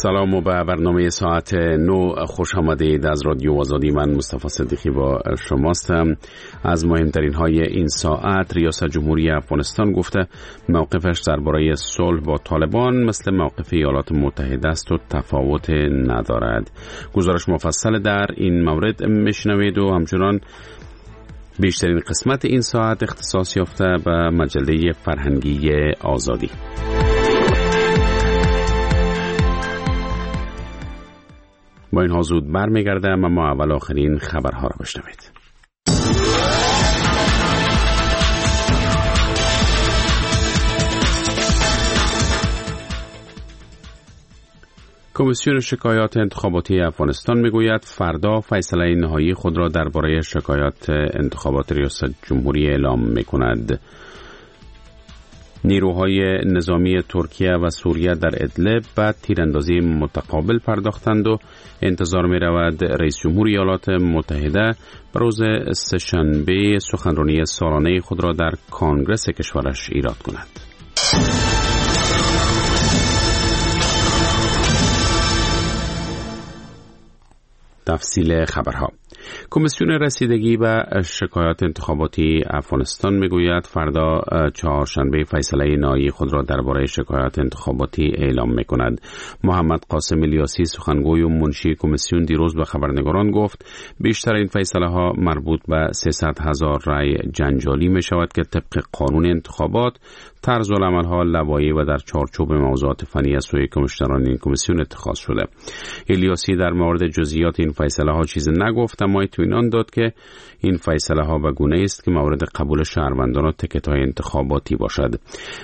سلام و به برنامه ساعت 9 خوش آمدید. از رادیو آزادی من مصطفی صدیقی با شماستم. از مهمترین های این ساعت: ریاست جمهوری افغانستان گفته موقفش درباره صلح با طالبان مثل موقف ایالات متحده است و تفاوت ندارد. گزارش مفصل در این مورد میشنوید و همچنان بیشترین قسمت این ساعت اختصاص یافته به مجله فرهنگی آزادی. با اینها زود برمیگردم، اما اول آخرین خبرها را بشنوید. کمیسیون شکایات انتخاباتی افغانستان میگوید فردا فیصله نهایی خود را درباره شکایات انتخابات ریاست جمهوری اعلام میکند. نیروهای نظامی ترکیه و سوریه در ادلب به تیراندازی متقابل پرداختند و انتظار می رود رئیس جمهور ایالات متحده روز سه‌شنبه سخنرانی سالانه خود را در کنگره کشورش ایراد کند. تفصیل خبرها. کمیسیون رسیدگی به شکایات انتخاباتی افغانستان میگوید فردا چهارشنبه فیصله نهایی خود را درباره شکایات انتخاباتی اعلام میکند. محمد قاسم الیاسی سخنگوی و منشی کمیسیون دیروز به خبرنگاران گفت بیشتر این فیصله ها مربوط به 300,000 رای جنجالی می شود که طبق قانون انتخابات طرز العمل ها لوایح و در چارچوب موضوعات فنی از سوی کمیشنران این کمیسیون اتخاذ شده. الیاسی در مورد جزئیات این فیصله ها چیزی نگفت، اما اطمینان داد که این فیصله ها به گونه است که مورد قبول شهروندان و تکت های انتخاباتی باشد.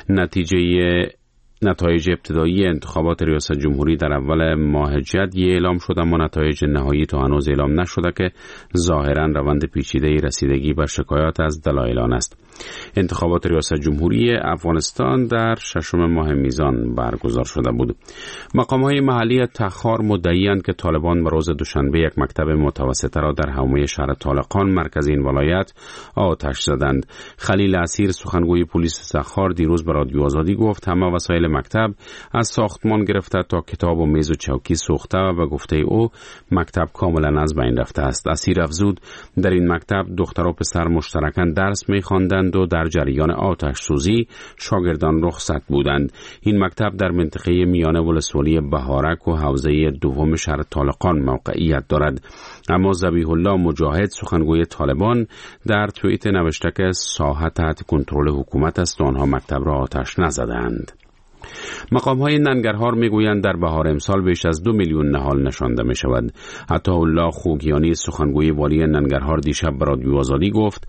نتایج ابتدایی انتخابات ریاست جمهوری در اول ماه ژوئیه اعلام شد، اما نتایج نهایی تا هنوز اعلام نشده که ظاهرا روند پیچیده رسیدگی به شکایات از دلایل آن است. انتخابات ریاست جمهوری افغانستان در 6 ماه میزان برگزار شده بود. مقام‌های محلی تخار مدعی‌اند که طالبان به روز دوشنبه یک مکتب متوسطه را در حومه شهر طالقان مرکز این ولایت آتش زدند. خلیل اسیر سخنگوی پلیس تخار دیروز به رادیو آزادی گفت همه وسایل مکتب از ساختمان گرفته تا کتاب و میز و چوکی سوخته و به گفته او مکتب کاملا از بین رفته است. اسیر افزود در این مکتب دختر و پسر مشترکاً درس می‌خواندند و در جریان آتش سوزی شاگردان رخصت بودند. این مکتب در منطقه میانه ولسوالی بهارک و حوزه دوم شهر طالقان موقعیت دارد. اما ذبیح الله مجاهد سخنگوی طالبان در توییت نوشته که ساحه تحت کنترل حکومت است و آنها مکتب را آتش نزدند. مقام‌های ننگرهار میگویند در بهار امسال بیش از 2 میلیون نهال نشانده می شود. عطاالله خوگیانی سخنگوی والی ننگرهار دیشب به رادیو آزادی گفت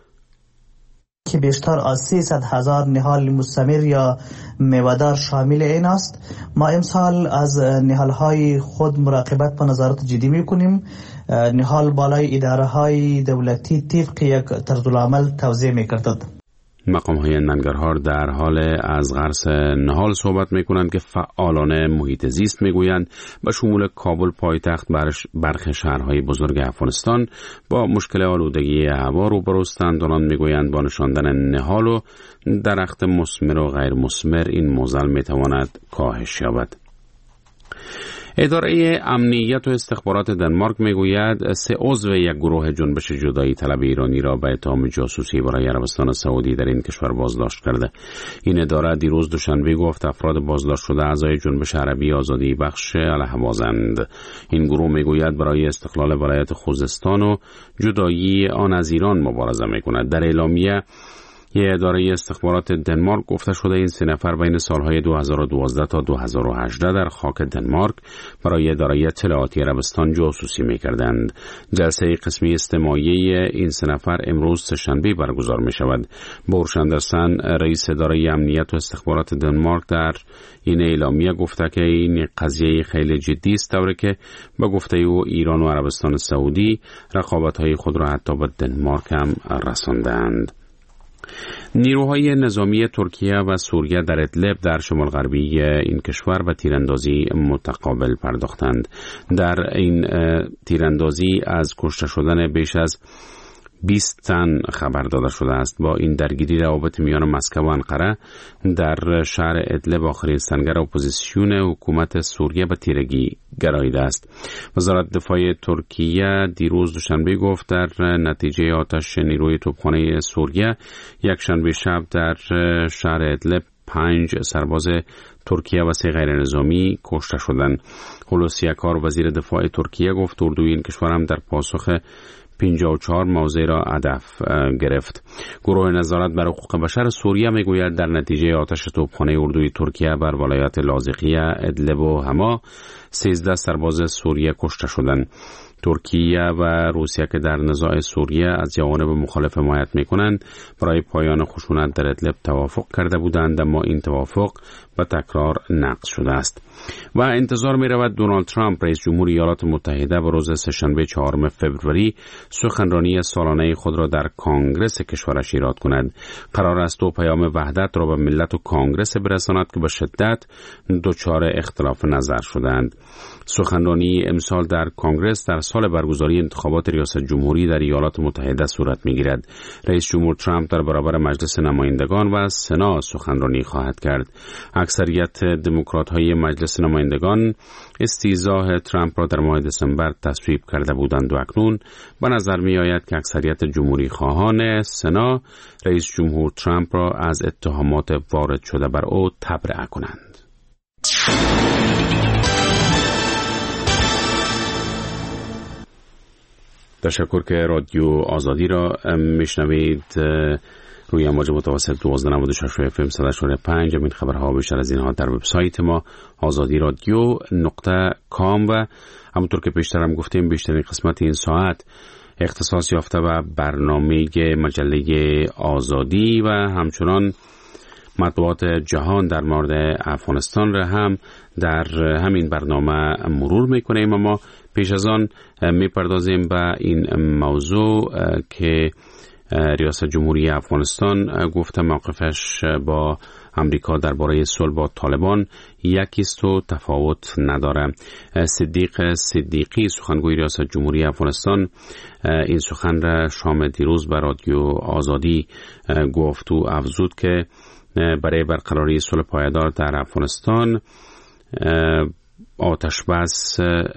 که بیشتر از 300,000 نهال مستمر یا میوه‌دار شامل این است. ما امسال از نهال‌های خود مراقبت و نظارت جدی می‌کنیم. نهال بالای اداره‌های دولتی طبق یک طرزالعمل توزیع می‌گردد. مقام‌های ننگرهار در حال از غرس نهال صحبت می‌کنند که فعالان محیط زیست می‌گویند به شمول کابل پایتخت برخی شهرهای بزرگ افغانستان با مشکل آلودگی هوا روبروستند. آنان می‌گویند با نشاندن نهال و درخت مثمر و غیر مثمر این معضل می‌تواند کاهش یابد. اداره امنیت و استخبارات دنمارک میگوید 3 عضو یک گروه جنبش جدایی طلب ایرانی را به اتهام جاسوسی برای عربستان سعودی در این کشور بازداشت کرده. این اداره دیروز دوشنبه گفت افراد بازداشت شده اعضای جنبش عربی آزادی بخش الهوازند. این گروه میگوید برای استقلال ولایت خوزستان و جدایی آن از ایران مبارزه میکند. در اعلامیه اداره استخبارات دنمارک گفته شده این 3 نفر بین سالهای 2012 تا 2018 در خاک دنمارک برای اداره اطلاعاتی عربستان جاسوسی می‌کردند. جلسه قسمی استماعی این 3 نفر امروز سه‌شنبه برگزار می‌شود. بورش اندرسن رئیس اداره امنیت و استخبارات دنمارک در این اعلامیه گفته که این قضیه خیلی جدی است، طوری که به گفته او ایران و عربستان سعودی رقابت‌های خود را حتی به دنمارک هم رساندند. نیروهای نظامی ترکیه و سوریه در ادلب در شمال غربی این کشور به تیراندازی متقابل پرداختند. در این تیراندازی از کشته شدن بیش از 20 تن خبر داده شده است. با این درگیری روابط میان مسکو و انقره در شهر ادلب آخرین سنگر اپوزیسیون حکومت سوریه به تیرگی گراییده است. وزارت دفاع ترکیه دیروز دوشنبه گفت در نتیجه آتش نیروی توپخانه سوریه یک شنبه شب در شهر ادلب 5 سرباز ترکیه و 3 غیر نظامی کشته شدند. هولوسی اکار وزیر دفاع ترکیه گفت اردوی این کشور هم در پاسخ 54 موضع را هدف گرفت. گروه نظارت بر حقوق بشر سوریه میگوید در نتیجه آتش توپخانه اردوی ترکیه بر ولایت لاذقیه، ادلب و حما 13 سرباز سوریه کشته شدند. ترکیه و روسیه که در نزاع سوریه از جوانب مخالف حمایت میکنند برای پایان خشونت در ادلب توافق کرده بودند، اما این توافق به تکرار نقض شده است. و انتظار می رود دونالد ترامپ رئیس جمهور ایالات متحده به روز سه‌شنبه 4 فوریه سخنرانی سالانه خود را در کانگرس کشورش ایراد کند. قرار است دو پیام وحدت را به ملت و کانگرس برساند که به شدت دچار اختلاف نظر شدند. سخنرانی امسال در کانگرس در سال برگزاری انتخابات ریاست جمهوری در ایالات متحده صورت می‌گیرد. رئیس جمهور ترامپ در برابر مجلس نمایندگان و سنا سخنرانی خواهد کرد. اکثریت دموکرات‌های مجلس نمایندگان استیضاح ترامپ را در ماه دسامبر تصویب کرده بودند و اکنون به نظر می‌آید که اکثریت جمهوری خواهان سنا رئیس جمهور ترامپ را از اتهامات وارد شده بر او تبرئه کنند. تشکر که رادیو آزادی را میشنوید. روی امواج متوسط 1296 FM 104.5. این خبرها بیشتر از اینها در وبسایت ما azadiradyo.com و همونطور که پیشتر هم گفتیم بیشترین قسمت این ساعت اختصاص یافته و برنامه مجله آزادی و همچنان مطبوعات جهان در مورد افغانستان را هم در همین برنامه مرور میکنیم. اما پیش از آن میپردازیم به این موضوع که ریاست جمهوری افغانستان گفته موقفش با امریکا درباره صلح با طالبان یکیست و تفاوت نداره. صدیق صدیقی سخنگوی ریاست جمهوری افغانستان این سخن را شام دیروز به رادیو آزادی گفت و افزود که برای برقراری صلح پایدار در افغانستان آتش بس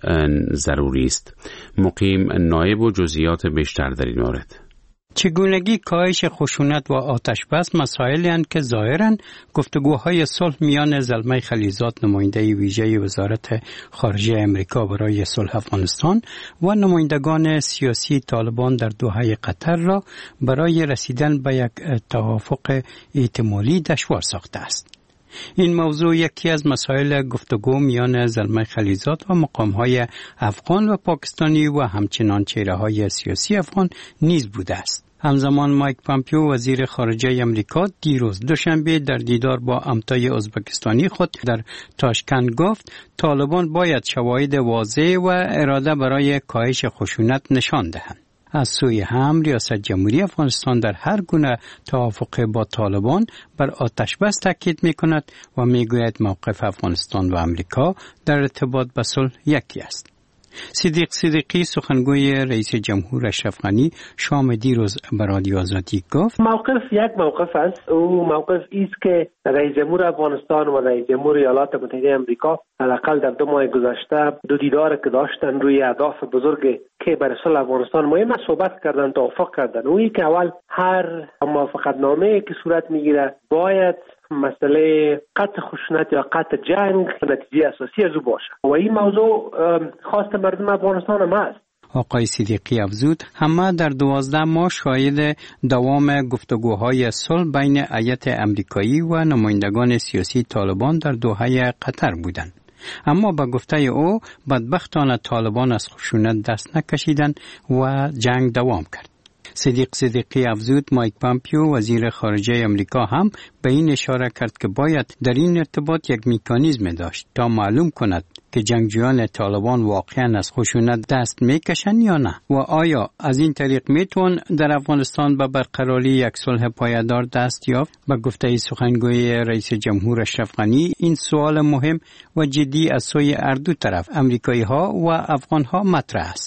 ضروری است. مقیم نایب و جزئیات بیشتر در این مورد. چگونگی کاهش خشونت و آتش بس مسائلی هستند که ظاهراً گفتگوهای صلح میان زلمه خلیزاد نماینده ویژه وزارت خارجه امریکا برای صلح افغانستان و نمایندگان سیاسی طالبان در دوحه قطر را برای رسیدن به یک توافق احتمالی دشوار ساخته است. این موضوع یکی از مسائل گفتگو میان زلمه خلیزاد و مقام‌های افغان و پاکستانی و همچنان چهره‌های سیاسی افغان نیز بوده است. همزمان مایک پامپیو وزیر خارجه امریکا دیروز دوشنبه در دیدار با همتای ازبکستانی خود در تاشکند گفت طالبان باید شواهد واضح و اراده برای کاهش خشونت نشان دهند. از سوی هم ریاست جمهوری افغانستان در هر گونه توافق با طالبان بر آتش بس تاکید می‌کند و می‌گوید موقف افغانستان و امریکا در ارتباط با صلح یکی است. صدیق صدیقی سخنگوی رئیس جمهور اشرف غنی شام دیروز به رادیو آزادی گفت موقف یک موقف است. او موقف است که رئیس جمهور افغانستان و رئیس جمهور ایالات متحده آمریکا حداقل در 2 ماه گذشته دو دیدار که داشتن روی اهداف بزرگ که برای صلح افغانستان مهم صحبت کردن، توافق کردن. اویی که اول هر موافقتنامه که صورت میگیره باید مسئله قطع خشونت یا قطع جنگ نتیجه اساسی از او باشه و این موضوع خواست مردم افغانستان هم است. آقای صدیقی افزود همه در 12 ماه شاهد دوام گفتگوهای صلح بین هیئت امریکایی و نمایندگان سیاسی طالبان در دوحه قطر بودند. اما به گفته او بدبختانه طالبان از خشونت دست نکشیدند و جنگ دوام کرد. صدیق صدیقی افزود مایک پامپیو وزیر خارجه امریکا هم به این اشاره کرد که باید در این ارتباط یک مکانیزم داشت تا معلوم کند که جنگجویان طالبان واقعا از خشونت دست میکشند یا نه و آیا از این طریق میتون در افغانستان به برقراری یک صلح پایدار دست یافت. به گفته سخنگوی رئیس جمهور اشرف غنی این سوال مهم و جدی از سوی هر دو طرف امریکایی ها و افغان ها مطرح است.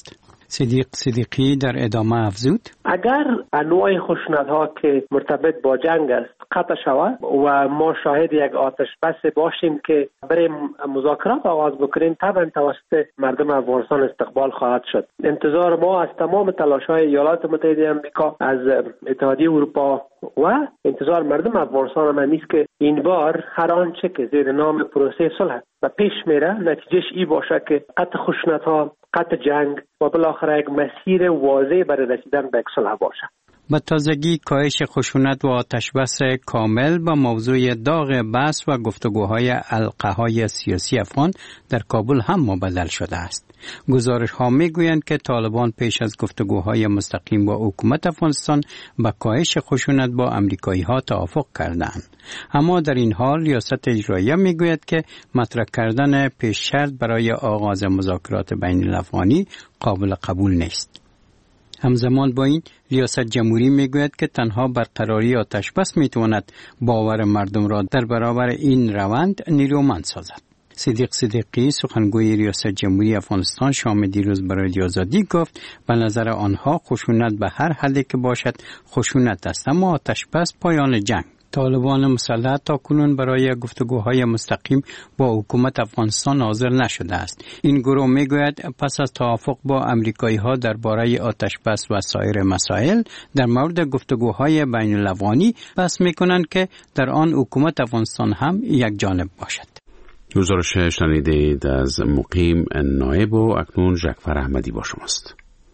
صدیق صدیقی در ادامه افزود: اگر انواع خشونت‌ها که مرتبط با جنگ است قطع شود و ما شاهد یک آتش بس باشیم که برای مذاکرات آغاز بکنیم، طبعا توسط مردم افغانستان استقبال خواهد شد. انتظار ما از تمام تلاش‌های ایالات متحده آمریکا، از اتحادیه اروپا و انتظار مردم افغانستان هم است که این بار هر آنچه که زیر نام پروسه صلح و پیش میره نتیجهش ای باشه که قطع خشونت‌ها، قطع جنگ و بالاخره یک مسیر واضح برای رسیدن به صلح باشه. به تازگی کاهش خشونت و آتشبس کامل با موضوع داغ بحث و گفتگوهای حلقه‌های سیاسی افغان در کابل هم مبدل شده است. گزارش‌ها می‌گویند که طالبان پیش از گفتگوهای مستقیم با حکومت افغانستان به کاهش خشونت با آمریکایی‌ها توافق کردند. اما در این حال ریاست اجراییه می‌گوید که مطرح کردن پیش شرط برای آغاز مذاکرات بین الافغانی قابل قبول نیست. همزمان با این ریاست جمهوری میگوید که تنها برقراری آتشبس میتواند باور مردم را در برابر این روند نیرومند سازد. صدیق صدیقی سخنگوی ریاست جمهوری افغانستان شام دیروز برای رادیو آزادی گفت به نظر آنها خشونت به هر حدی که باشد خشونت است، اما آتشبس پایان جنگ. طالبان مسلح تاکنون برای گفتگوهای مستقیم با حکومت افغانستان حاضر نشده است. این گروه میگوید پس از توافق با آمریکایی‌ها درباره آتشبس و سایر مسائل در مورد گفتگوهای بین الافغانی بحث میکنند که در آن حکومت افغانستان هم یک جانب باشد. گزارش شنیدید از مقیم نایب و اکنون ژکفر احمدی با شماست.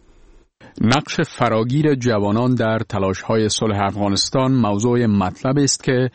نقش فراگیر جوانان در تلاش‌های صلح افغانستان موضوع مطلب است که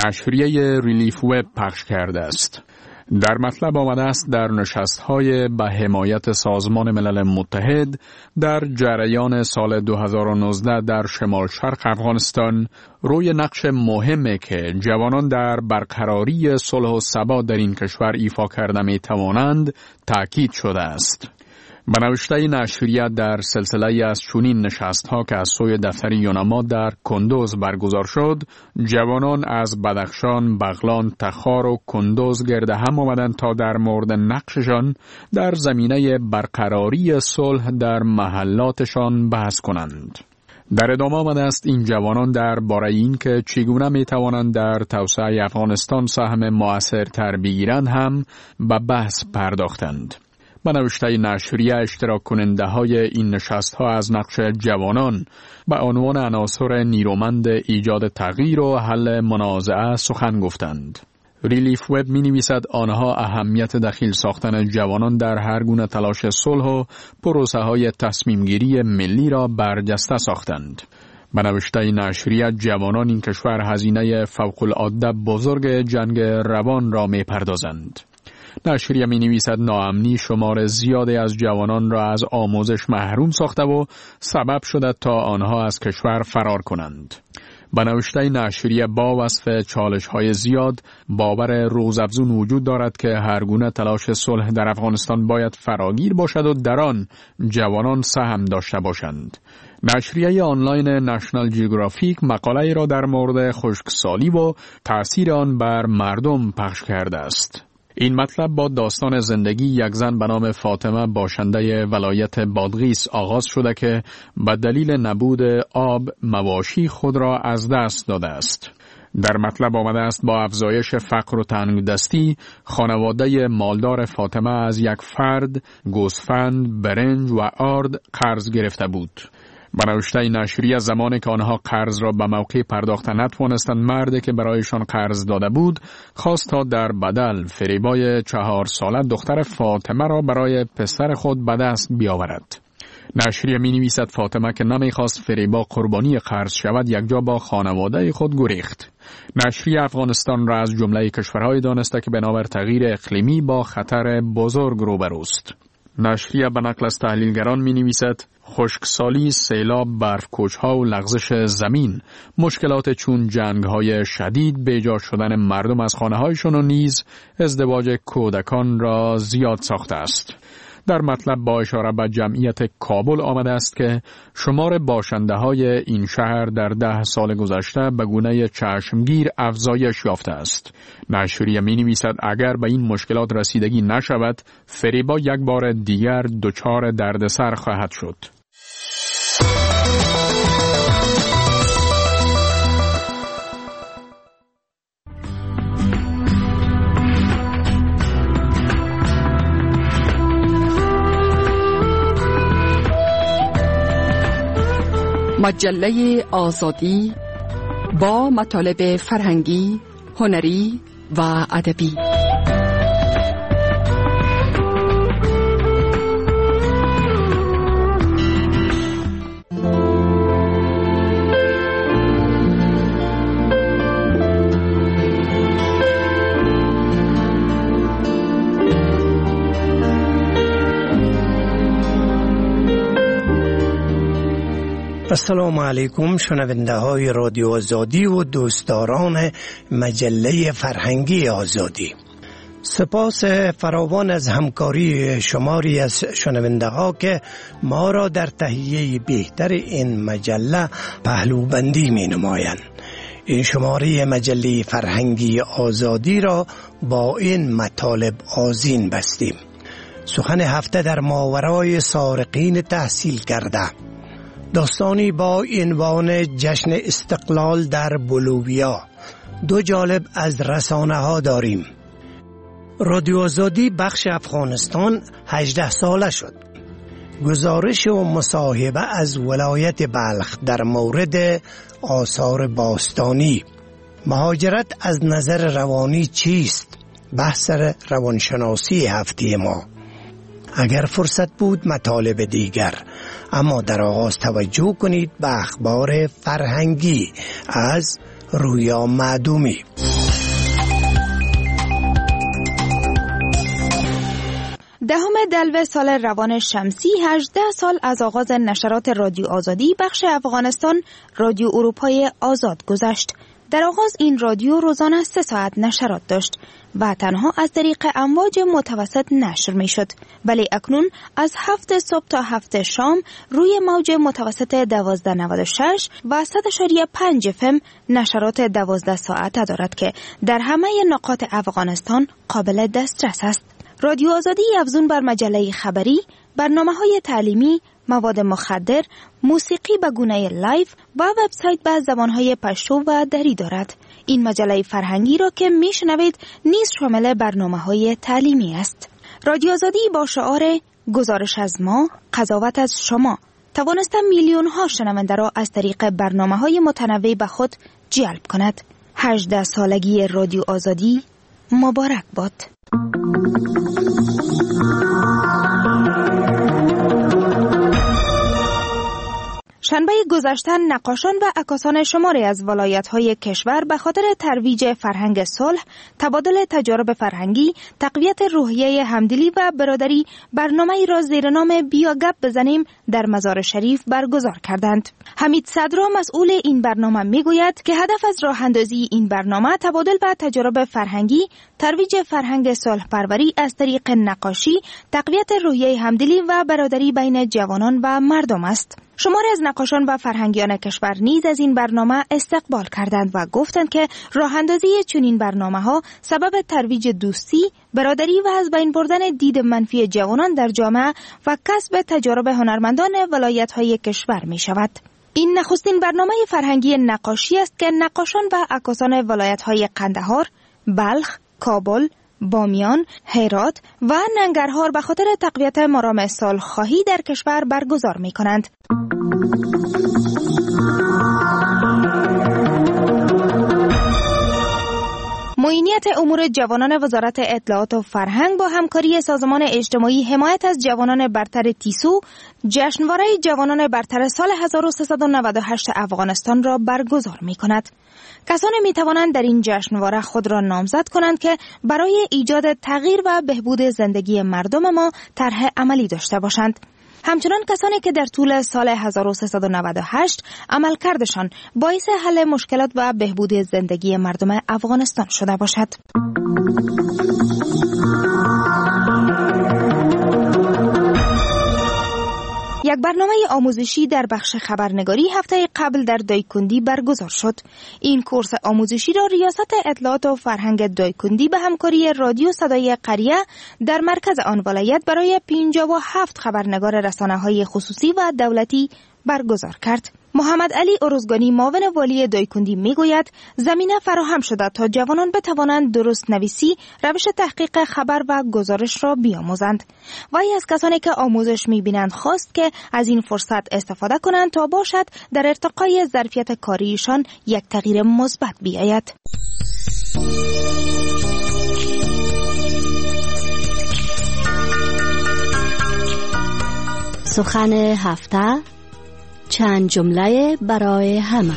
نشریه ریلیف وب پخش کرده است. در مطلب آمده است در نشست‌های به حمایت سازمان ملل متحد در جریان سال 2019 در شمال شرق افغانستان روی نقش مهمی که جوانان در برقراری صلح و ثبات در این کشور ایفا کرده می‌توانند تاکید شده است. به نوشته نشریه در سلسله از چنین نشست‌ها که از سوی دفتر یونما در کندوز برگزار شد، جوانان از بدخشان، بغلان، تخار و کندوز گرد هم آمدند تا در مورد نقششان در زمینه برقراری صلح در محلاتشان بحث کنند. در ادامه آمده است این جوانان درباره این که چگونه می توانند در توسعه افغانستان سهم مؤثرتر بگیرند هم به بحث پرداختند. به نوشته نشریه اشتراک کننده های این نشست ها از نقش جوانان به عنوان عناصر نیرومند ایجاد تغییر و حل منازعه سخن گفتند. ریلیف وب می نویسد آنها اهمیت دخیل ساختن جوانان در هر گونه تلاش صلح و پروسه های تصمیم گیری ملی را برجسته ساختند. به نوشته نشریه جوانان این کشور هزینه فوق العاده بزرگ جنگ روان را می پردازند. نشریه می نویسد ناامنی شمار زیادی از جوانان را از آموزش محروم ساخته و سبب شده تا آنها از کشور فرار کنند. به نوشته نشریه با وصف چالش‌های زیاد باور روزافزون وجود دارد که هر گونه تلاش صلح در افغانستان باید فراگیر باشد و در آن جوانان سهم داشته باشند. نشریه آنلاین نشنال جیوگرافیک مقاله را در مورد خشکسالی و تأثیر آن بر مردم پخش کرده است. این مطلب با داستان زندگی یک زن به نام فاطمه باشنده ولایت بادغیس آغاز شده که به دلیل نبود آب مواشی خود را از دست داده است. در مطلب آمده است با افزایش فقر و تنگدستی خانواده مالدار فاطمه از یک فرد گوسفند، برنج و آرد قرض گرفته بود. به نوشته نشریه زمانی که آنها قرض را به موقع پرداخت نتوانستند، مردی که برایشان قرض داده بود خواست تا در بدل فریبای 4 ساله دختر فاطمه را برای پسر خود به دست بیاورد. نشریه می نویسد فاطمه که نمیخواست فریبا قربانی قرض شود یک جا با خانواده خود گریخت. نشریه افغانستان را از جمله کشورهای دانسته که بنابر تغییر اقلیمی با خطر بزرگ روبروست. نشریه به نقل از تحلیلگران می نویسد خشکسالی، سیلاب، برفکوچ‌ها و لغزش زمین، مشکلات چون جنگ‌های شدید، بیجا شدن مردم از خانه‌هایشان و نیز ازدواج کودکان را زیاد ساخته است. در مطلب با اشاره به جمعیت کابل آمده است که شمار باشنده های این شهر در 10 سال گذشته به گونه چشمگیر افزایش یافته است. نشریه می نویسد اگر به این مشکلات رسیدگی نشود، فریبا یک بار دیگر دچار دردسر خواهد شد. مجله آزادی با مطالب فرهنگی، هنری و ادبی. السلام علیکم شنونده های رادیو آزادی و دوستداران مجله فرهنگی آزادی. سپاس فراوان از همکاری شماری از شنونده ها که ما را در تهیه بهتر این مجله پهلوبندی می نمایند. این شماره مجله فرهنگی آزادی را با این مطالب آذین بستیم. سخن هفته در ماورای سارقین تحصیل کرده، داستانی با عنوان جشن استقلال در بولیویا. 2 جالب از رسانه ها داریم. رادیو آزادی بخش افغانستان 18 ساله شد. گزارش و مصاحبه از ولایت بلخ در مورد آثار باستانی. مهاجرت از نظر روانی چیست؟ بحث روانشناسی هفته ما. اگر فرصت بود مطالب دیگر، اما در آغاز توجه کنید به اخبار فرهنگی از رویا معدومی. دهم دلو سال روان شمسی 18 سال از آغاز نشرات رادیو آزادی بخش افغانستان رادیو اروپای آزاد گذشت. در آغاز این رادیو روزانه 3 ساعت نشرات داشت و تنها از طریق امواج متوسط نشر می شد. ولی اکنون از 7 صبح تا 7 شام روی موج متوسط 1296 و 100.5 FM نشرات 12 ساعته دارد که در همه نقاط افغانستان قابل دسترس است. رادیو آزادی افزون بر مجله خبری، برنامه‌های تعلیمی، مواد مخدر، موسیقی به گونه لایف و وبسایت به زبان‌های پشتو و دری دارد. این مجله فرهنگی را که میشنوید نیز شامل برنامه‌های تعلیمی است. رادیو آزادی با شعار گزارش از ما، قضاوت از شما توانسته میلیون‌ها شنونده را از طریق برنامه‌های متنوع به خود جلب کند. 18 سالگی رادیو آزادی مبارک باد. شنبه گذشته نقاشان و عکاسان شماری از ولایت‌های کشور به خاطر ترویج فرهنگ صلح، تبادل تجارب فرهنگی، تقویت روحیه همدلی و برادری برنامه‌ای را زیر نام بیا گپ بزنیم در مزار شریف برگزار کردند. حمید صدرا مسئول این برنامه میگوید که هدف از راه اندازی این برنامه تبادل و تجارب فرهنگی، ترویج فرهنگ صلح پروری از طریق نقاشی، تقویت روحیه همدلی و برادری بین جوانان و مردم است. شماری از نقاشان و فرهنگیان کشور نیز از این برنامه استقبال کردند و گفتند که راه اندازی چنین برنامه‌ها سبب ترویج دوستی، برادری و از بین بردن دید منفی جوانان در جامعه و کسب تجارب هنرمندان ولایت‌های کشور می‌شود. این نخستین برنامه فرهنگی نقاشی است که نقاشان و عکاسان ولایت‌های قندهار، بلخ، کابل، بامیان، هرات و ننگرهار به خاطر تقویت مرام صلح‌خواهی در کشور برگزار می‌کنند. معینیت امور جوانان وزارت اطلاعات و فرهنگ با همکاری سازمان اجتماعی حمایت از جوانان برتر تیسو جشنواره جوانان برتر سال 1398 افغانستان را برگزار می‌کند. کسانی می‌توانند در این جشنواره خود را نامزد کنند که برای ایجاد تغییر و بهبود زندگی مردم ما طرح عملی داشته باشند. همچنان کسانی که در طول سال 1398 عملکردشان باعث حل مشکلات و بهبود زندگی مردم افغانستان شده باشد. یک برنامه آموزشی در بخش خبرنگاری هفته قبل در دایکندی برگزار شد. این کورس آموزشی را ریاست اطلاعات و فرهنگ دایکندی به همکاری رادیو صدای قریه در مرکز آن ولایت برای 57 خبرنگار رسانه‌های خصوصی و دولتی برگزار کرد. محمد علی ارزگانی معاون والی دایکندی میگوید زمینه فراهم شده تا جوانان بتوانند درست نویسی، روش تحقیق خبر و گزارش را بیاموزند. وی از کسانی که آموزش میبینند خواست که از این فرصت استفاده کنند تا باشد در ارتقای ظرفیت کاریشان یک تغییر مثبت بیاید. سخن هفته، چند جمله برای همه.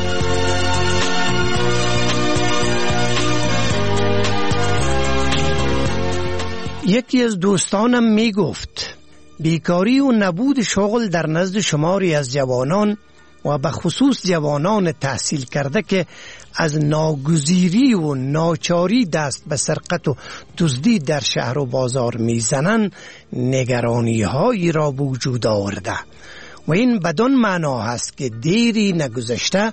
یکی از دوستانم می گفت بیکاری و نبود شغل در نزد شماری از جوانان و به خصوص جوانان تحصیل کرده که از ناگزیری و ناچاری دست به سرقت و دزدی در شهر و بازار میزنند نگرانی هایی را وجود آورده و این بدان معنا هست که دیری نگذشته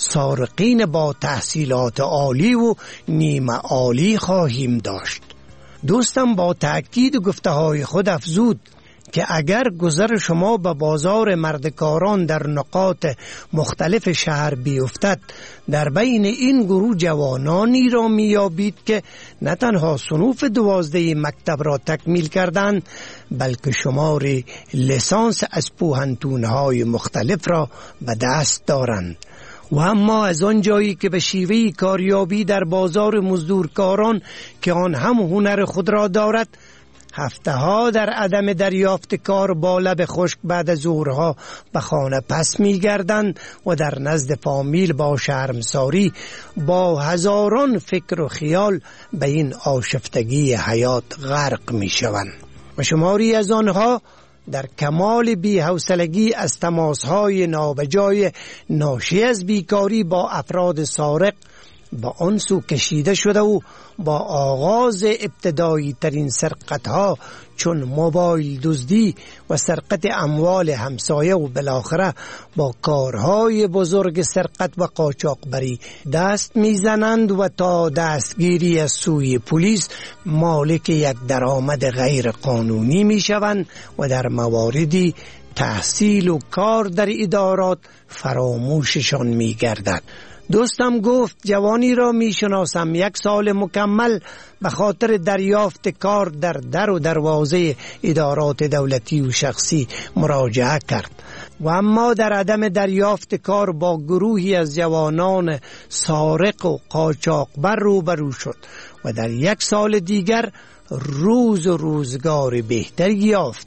سارقین با تحصیلات عالی و نیمه عالی خواهیم داشت. دوستم با تأکید گفته های خود افزود که اگر گذر شما به بازار مردکاران در نقاط مختلف شهر بیفتد، در بین این گروه جوانانی را میابید که نه تنها صنوف 12 مکتب را تکمیل کردند بلکه شمار لیسانس از پوهنتون‌های مختلف را به دست دارند. و اما از آن جایی که به شیوه کاریابی در بازار مزدورکاران که آن هم هنر خود را دارد، هفته ها در عدم دریافت کار با لب خشک بعد از ظهرها به خانه پس می گردند و در نزد فامیل با شرمساری با هزاران فکر و خیال به این آشفتگی حیات غرق می شوند و شماری از آنها در کمال بی‌حوصلگی از تماسهای نابجای ناشی از بیکاری با افراد سارق با آن سو کشیده شده و با آغاز ابتدایی ترین سرقت ها چون موبایل دزدی و سرقت اموال همسایه و بالاخره با کارهای بزرگ سرقت و قاچاقبری دست میزنند و تا دستگیری از سوی پلیس مالک یک درآمد غیر قانونی میشوند و در مواردی تحصیل و کار در ادارات فراموششان میگردد. دوستم گفت جوانی را میشناسم 1 سال مکمل به خاطر دریافت کار در و دروازه ادارات دولتی و شخصی مراجعه کرد و اما در عدم دریافت کار با گروهی از جوانان سارق و قاچاقبر روبرو شد و در 1 سال دیگر روز و روزگار بهتری یافت.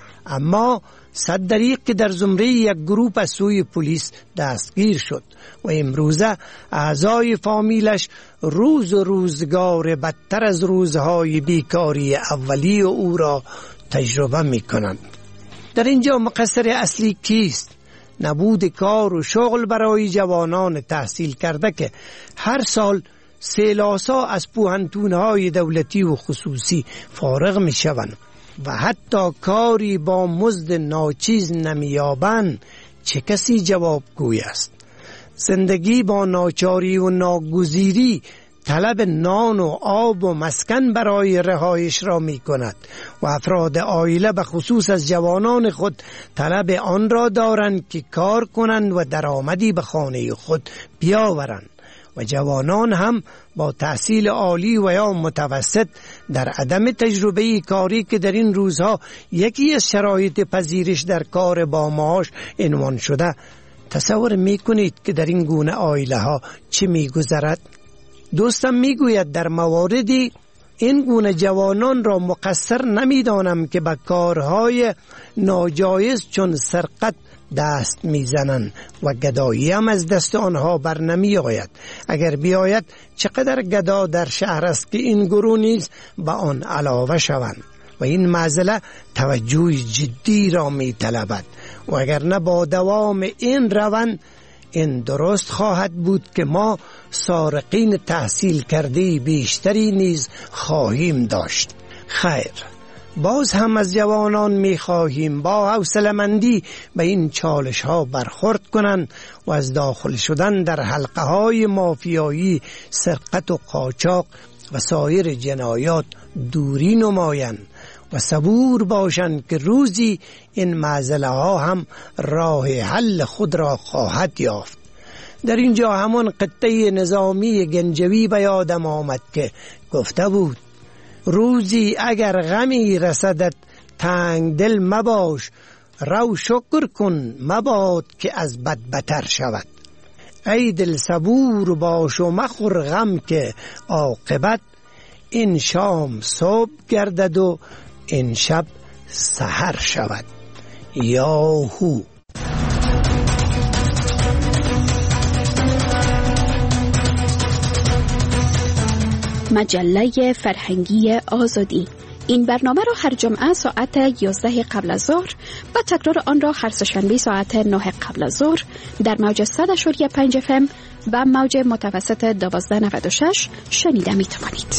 اما صد دریق که در زمره یک گروه از سوی پلیس دستگیر شد و امروزه اعضای فامیلش روز و روزگار بدتر از روزهای بیکاری اولی و او را تجربه می کنند. در اینجا مقصر اصلی کیست؟ نبود کار و شغل برای جوانان تحصیل کرده که هر سال سیلاسا از پوهنتون‌های دولتی و خصوصی فارغ می شوند و حتی کاری با مزد ناچیز نمیابند. چه کسی جوابگوی است؟ زندگی با ناچاری و ناگزیری طلب نان و آب و مسکن برای رهایش را می کند و افراد عائله به خصوص از جوانان خود طلب آن را دارند که کار کنند و درآمدی به خانه خود بیاورند و جوانان هم با تحصیل عالی و یا متوسط در عدم تجربه کاری که در این روزها یکی از شرایط پذیرش در کار با معاش عنوان شده، تصور میکنید که در این گونه عائله ها چه میگذرد؟ دوستم میگوید در مواردی این گونه جوانان را مقصر نمیدانم که به کارهای ناجایز چون سرقت دست میزنند و گدایی هم از دست آنها بر نمی آید. اگر بیاید چقدر گدا در شهر است که این گروه نیز به آن علاوه شوند و این معضله توجه جدی را می طلبد و اگر نه با دوام این روند این درست خواهد بود که ما سارقین تحصیل کرده بیشتری نیز خواهیم داشت. خیر، باز هم از جوانان می‌خواهیم با حوصله‌مندی به این چالش‌ها برخورد کنند و از داخل شدن در حلقه‌های مافیایی، سرقت و قاچاق و سایر جنایات دوری نمایند و صبور باشند که روزی این معضله‌ها هم راه حل خود را خواهد یافت. در اینجا همان قطعه نظامی گنجوی به یادم آمد که گفته بود: روزی اگر غمی رسدت تنگ دل مباش، رو شکر کن مباد که از بد بتر شود. ای دل صبور باش و مخور غم که عاقبت این شام صبح گردد و این شب سحر شود. یاهو. مجله فرهنگی آزادی. این برنامه را هر جمعه ساعت 11 قبل از ظهر و تکرار آن را هر سه‌شنبه ساعت 9 قبل از ظهر در موج 100.5 FM و موج متوسط 1296 شنیده می توانید.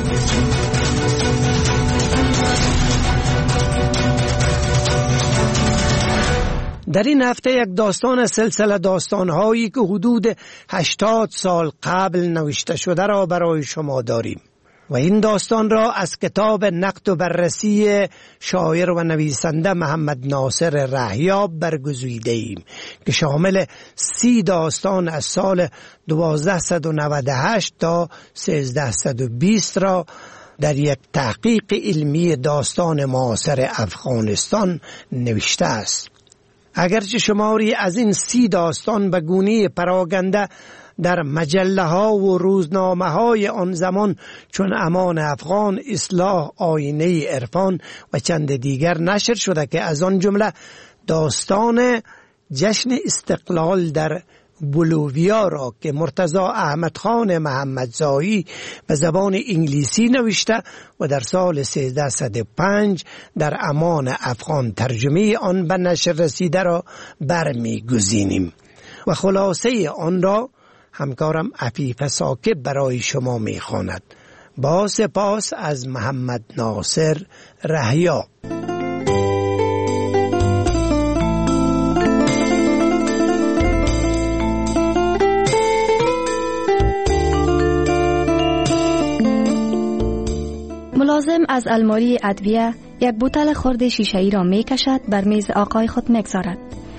در این هفته یک داستان از سلسله داستان‌هایی که حدود 80 سال قبل نوشته شده را برای شما داریم و این داستان را از کتاب نقد و بررسی شاعر و نویسنده محمد ناصر رهیاب برگزیده ایم که شامل 30 داستان از سال 1298 تا 1320 را در یک تحقیق علمی داستان معاصر افغانستان نوشته است. اگرچه شماری از این 30 داستان به گونه پراگنده در مجله ها و روزنامه های آن زمان چون امان افغان، اصلاح، آینه عرفان و چند دیگر نشر شده که از آن جمله داستان جشن استقلال در بولوویا را که مرتضی احمدخان محمدزایی به زبان انگلیسی نوشته و در سال 1305 در امان افغان ترجمه آن به نشر رسیده را برمی‌گزینیم و خلاصه آن را همکارم عفیف ثاقب برای شما می‌خواند. با سپاس از محمد ناصر رهیاب. ملازم از الماری ادویه یک بوتل خرد شیشه‌ای را می‌کشد بر میز آقای خود می‌گذارد.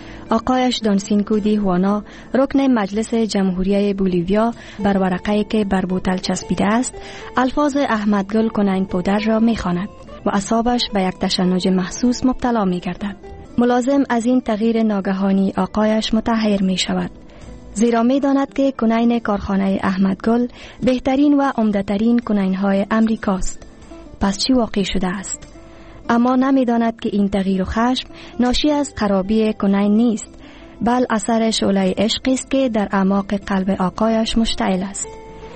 آقایش دانسینکو دی هوانا رکن مجلس جمهوری بولیویا بر ورقه‌ای که بر بوتل چسبیده است الفاظ احمدگل کناین پودر را می‌خواند و اعصابش به یک تشنج محسوس مبتلا می‌گردد. ملازم از این تغییر ناگهانی آقایش متحیر می‌شود، زیرا می‌داند که کناین کارخانه احمدگل بهترین و عمده‌ترین کناین‌های امریکاست. پس چی واقع شده است؟ اما نمی‌داند که این تغییر و خشم ناشی از خرابی کناین نیست، بل اثر شعله عشقی است که در اعماق قلب آقایش مشتعل است.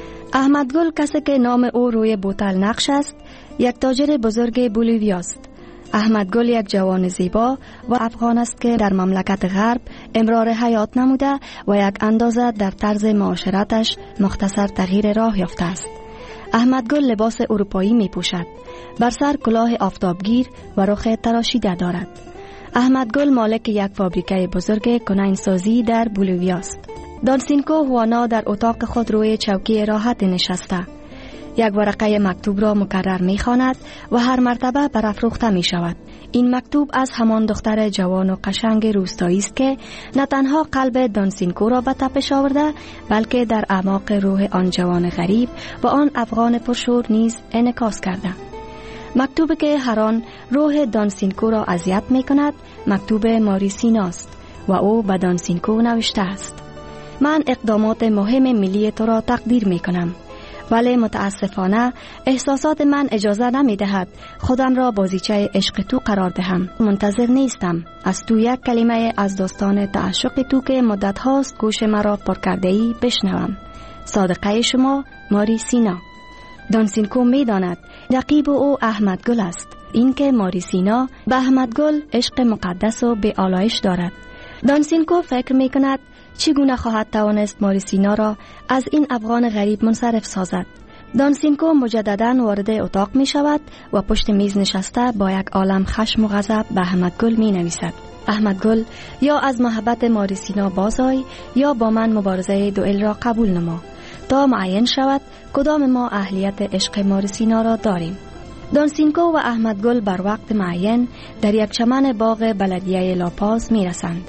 احمدگل، کسی که نام او روی بوتل نقش است، یک تاجر بزرگ بولیویاست. احمدگل یک جوان زیبا و افغان است که در مملکت غرب امرار حیات نموده و یک اندازه در طرز معاشرتش مختصر تغییر راه یافته است. احمدگل لباس اروپایی می پوشد، بر سر کلاه آفتابگیر و رخ تراشیده دارد. احمدگل مالک یک فابریکه بزرگ کناین سازی در بولیویا است. دانسینکو هوانا در اتاق خود روی چوکی راحت نشسته. یک ورقه مکتوب را مکرر می خواند و هر مرتبه برافروخته می شود. این مکتوب از همان دختر جوان و قشنگ روستایی است که نه تنها قلب دانسینکو را به تپش آورده، بلکه در اعماق روح آن جوان غریب و آن افغان پرشور نیز انعکاس کرده. مکتوبی که هر آن روح دانسینکو را اذیت می کند مکتوب ماریسیناست و او به دانسینکو نوشته است: من اقدامات مهم ملی تو را تقدیر می کنم، ولی متاسفانه احساسات من اجازه نمی دهد خودم را بازیچه عشق تو قرار دهم. منتظر نیستم از تو یک کلمه از داستان تعشق تو که مدت هاست گوش مرا پر کرده ای بشنوم. صادقه شما، ماریسینا. دانسینکو می داند رقیب او احمدگل است. این که ماریسینا به احمدگل عشق مقدس و به آلایش دارد. دانسینکو فکر می کند چگونه خواهد توانست ماریسینا را از این افغان غریب منصرف سازد دانسینکو مجدداً وارد اتاق می شود و پشت میز نشسته با یک عالم خشم و غضب به احمدگل می نویسد: احمدگل، یا از محبت ماریسینا بازآی یا با من مبارزه دوئل را قبول نما تا معین شود کدام ما اهلیت عشق ماریسینا را داریم. دانسینکو و احمدگل بر وقت معین در یک چمن باغ بلدیه لاپاز می رسند.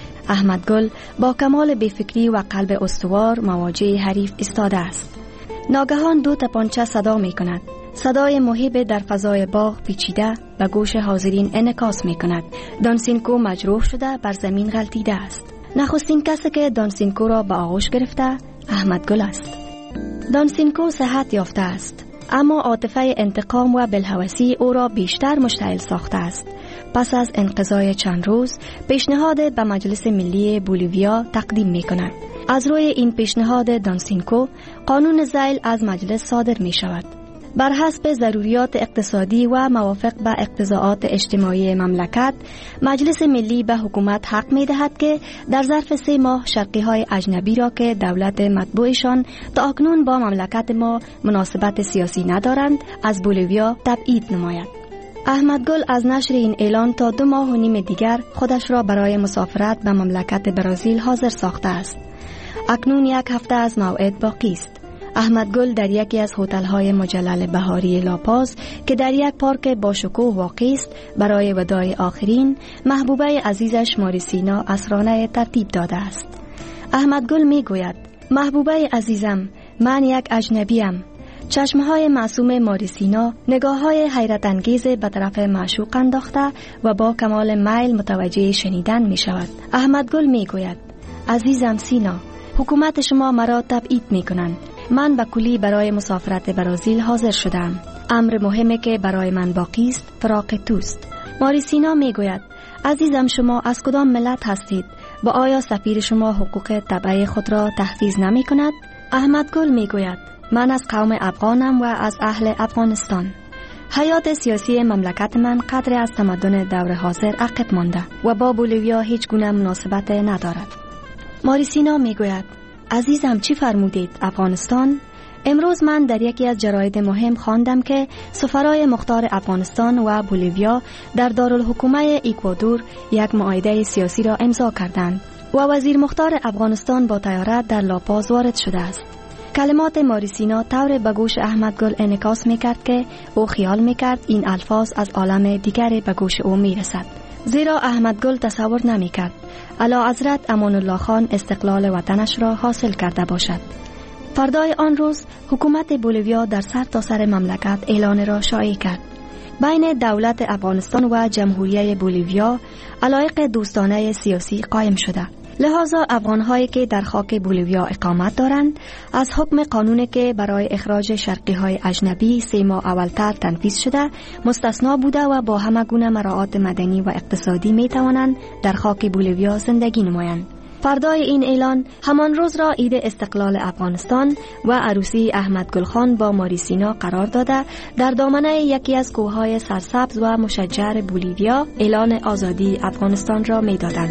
احمدگل با کمال بیفکری و قلب استوار مواجه حریف ایستاده است. ناگهان 2 تپانچه صدا می کند. صدای مهیب در فضای باغ پیچیده به گوش حاضرین انعکاس می کند. دانسینکو مجروح شده بر زمین غلطیده است. نخستین کسی که دانسینکو را به آغوش گرفته احمدگل است. دانسینکو صحت یافته است، اما عاطفه انتقام و بلهوسی او را بیشتر مشتعل ساخته است. پس از انقضای چند روز پیشنهاد به مجلس ملی بولیویا تقدیم می کند. از روی این پیشنهاد دانسینکو قانون ذیل از مجلس صادر می شود. بر حسب ضروریات اقتصادی و موافق به اقتضاعات اجتماعی مملکت، مجلس ملی به حکومت حق می دهد که در ظرف 3 ماه شرقی های اجنبی را که دولت مطبوعشان تا اکنون با مملکت ما مناسبت سیاسی ندارند از بولیویا تبعید نماید. احمدگل از نشر این اعلان تا 2 ماه و نیم دیگر خودش را برای مسافرت به مملکت برزیل حاضر ساخته است. اکنون 1 هفته از موعد باقی است. احمدگل در یکی از هتل‌های مجلل بهاری لاپاز که در یک پارک با شکوه واقع است برای وداع آخرین محبوبه عزیزش ماریسینا اسرانه ترتیب داده است. احمدگل می گوید: محبوبه عزیزم، من یک اجنبیم. چشمهای معصوم ماریسینا نگاه‌های حیرت انگیز به طرف معشوق انداخته و با کمال میل متوجه شنیدن می شود. احمدگل می گوید: عزیزم سینا، حکومت شما مرا تبعید می کنند. من به کلی برای مسافرت برزیل حاضر شدم. امر مهمی که برای من باقی است فراق توست. ماریسینا می گوید: عزیزم، شما از کدام ملت هستید و آیا سفیر شما حقوق تبعه خود را تحفیظ نمی کند؟ احمدگل می گوید: من از قوم افغانم و از اهل افغانستان. حیات سیاسی مملکت من قدر از تمدن دور حاضر عقب مانده و با بولیویا هیچ گونه مناسبت ندارد. ماریسینا می گوید: عزیزم، چی فرمودید؟ افغانستان؟ امروز من در یکی از جراید مهم خواندم که سفرای مختار افغانستان و بولیویا در دارالحکومه اکوادور یک معاهده سیاسی را امضا کردند و وزیر مختار افغانستان با طیاره در لاپاز وارد شده است. کلمات ماریسینا طور به گوش احمدگل انعکاس می‌کرد که او خیال می‌کرد این الفاظ از عالم دیگری به گوش او می‌رسد. زیرا احمدگل تصور نمی‌کرد اعلیحضرت امان الله خان استقلال وطنش را حاصل کرده باشد. فردای آن روز حکومت بولیویا در سرتاسر مملکت اعلان را شایع کرد. بین دولت افغانستان و جمهوری بولیویا علایق دوستانه سیاسی قائم شده. لذا افغان‌هایی که در خاک بولیویا اقامت دارند از حکم قانونی که برای اخراج شرقی‌های اجنبی 3 ماه اولتر تنفیذ شده مستثنا بوده و با همه گونه مراعات مدنی و اقتصادی می‌توانند در خاک بولیویا زندگی نمایند. فردای این اعلان همان روز را عید استقلال افغانستان و عروسی احمدگل خان با ماریسینا قرار داده در دامنه یکی از کوههای سرسبز و مشجر بولیویا اعلان آزادی افغانستان را می‌دادند.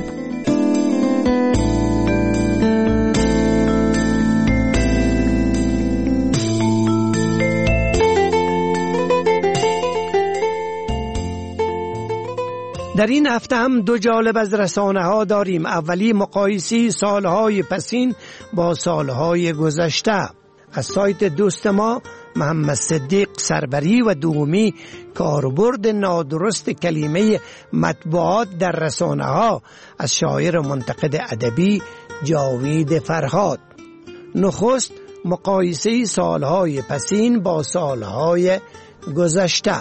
در این هفته هم 2 جالب از رسانه ها داریم. اولی مقایسه سالهای پسین با سالهای گذشته از سایت دوست ما محمد صدیق سربری و دومی کاربرد نادرست کلمه مطبوعات در رسانه ها از شاعر منتقد ادبی جاوید فرهاد. نخست مقایسه سالهای پسین با سالهای گذشته.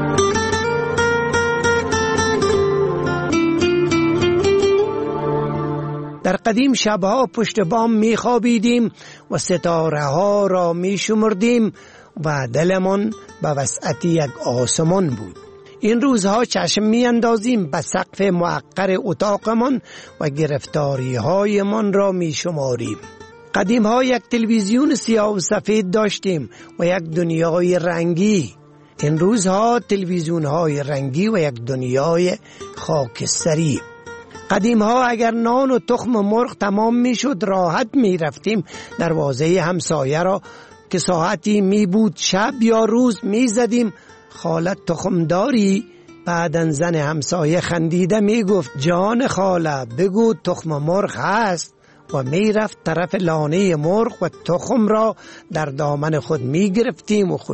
در قدیم شبها پشت بام می خوابیدیم و ستاره ها را می شمردیم و دلمان به وسعت یک آسمان بود. این روزها چشم می اندازیم به سقف موقر اتاقمان و گرفتاری های من را می شماریم. قدیم ها یک تلویزیون سیاه و سفید داشتیم و یک دنیای رنگی. این روزها تلویزیون های رنگی و یک دنیای خاکستری. قدیم ها اگر نان و تخم مرغ تمام می شد راحت می رفتیم دروازه همسایه را که ساعتی می بود شب یا روز می زدیم خالت تخم داری؟ بعدن زن همسایه خندیده می گفت جان خاله بگو تخم مرغ هست و می رفت طرف لانه مرغ و تخم را در دامن خود می گرفتیم و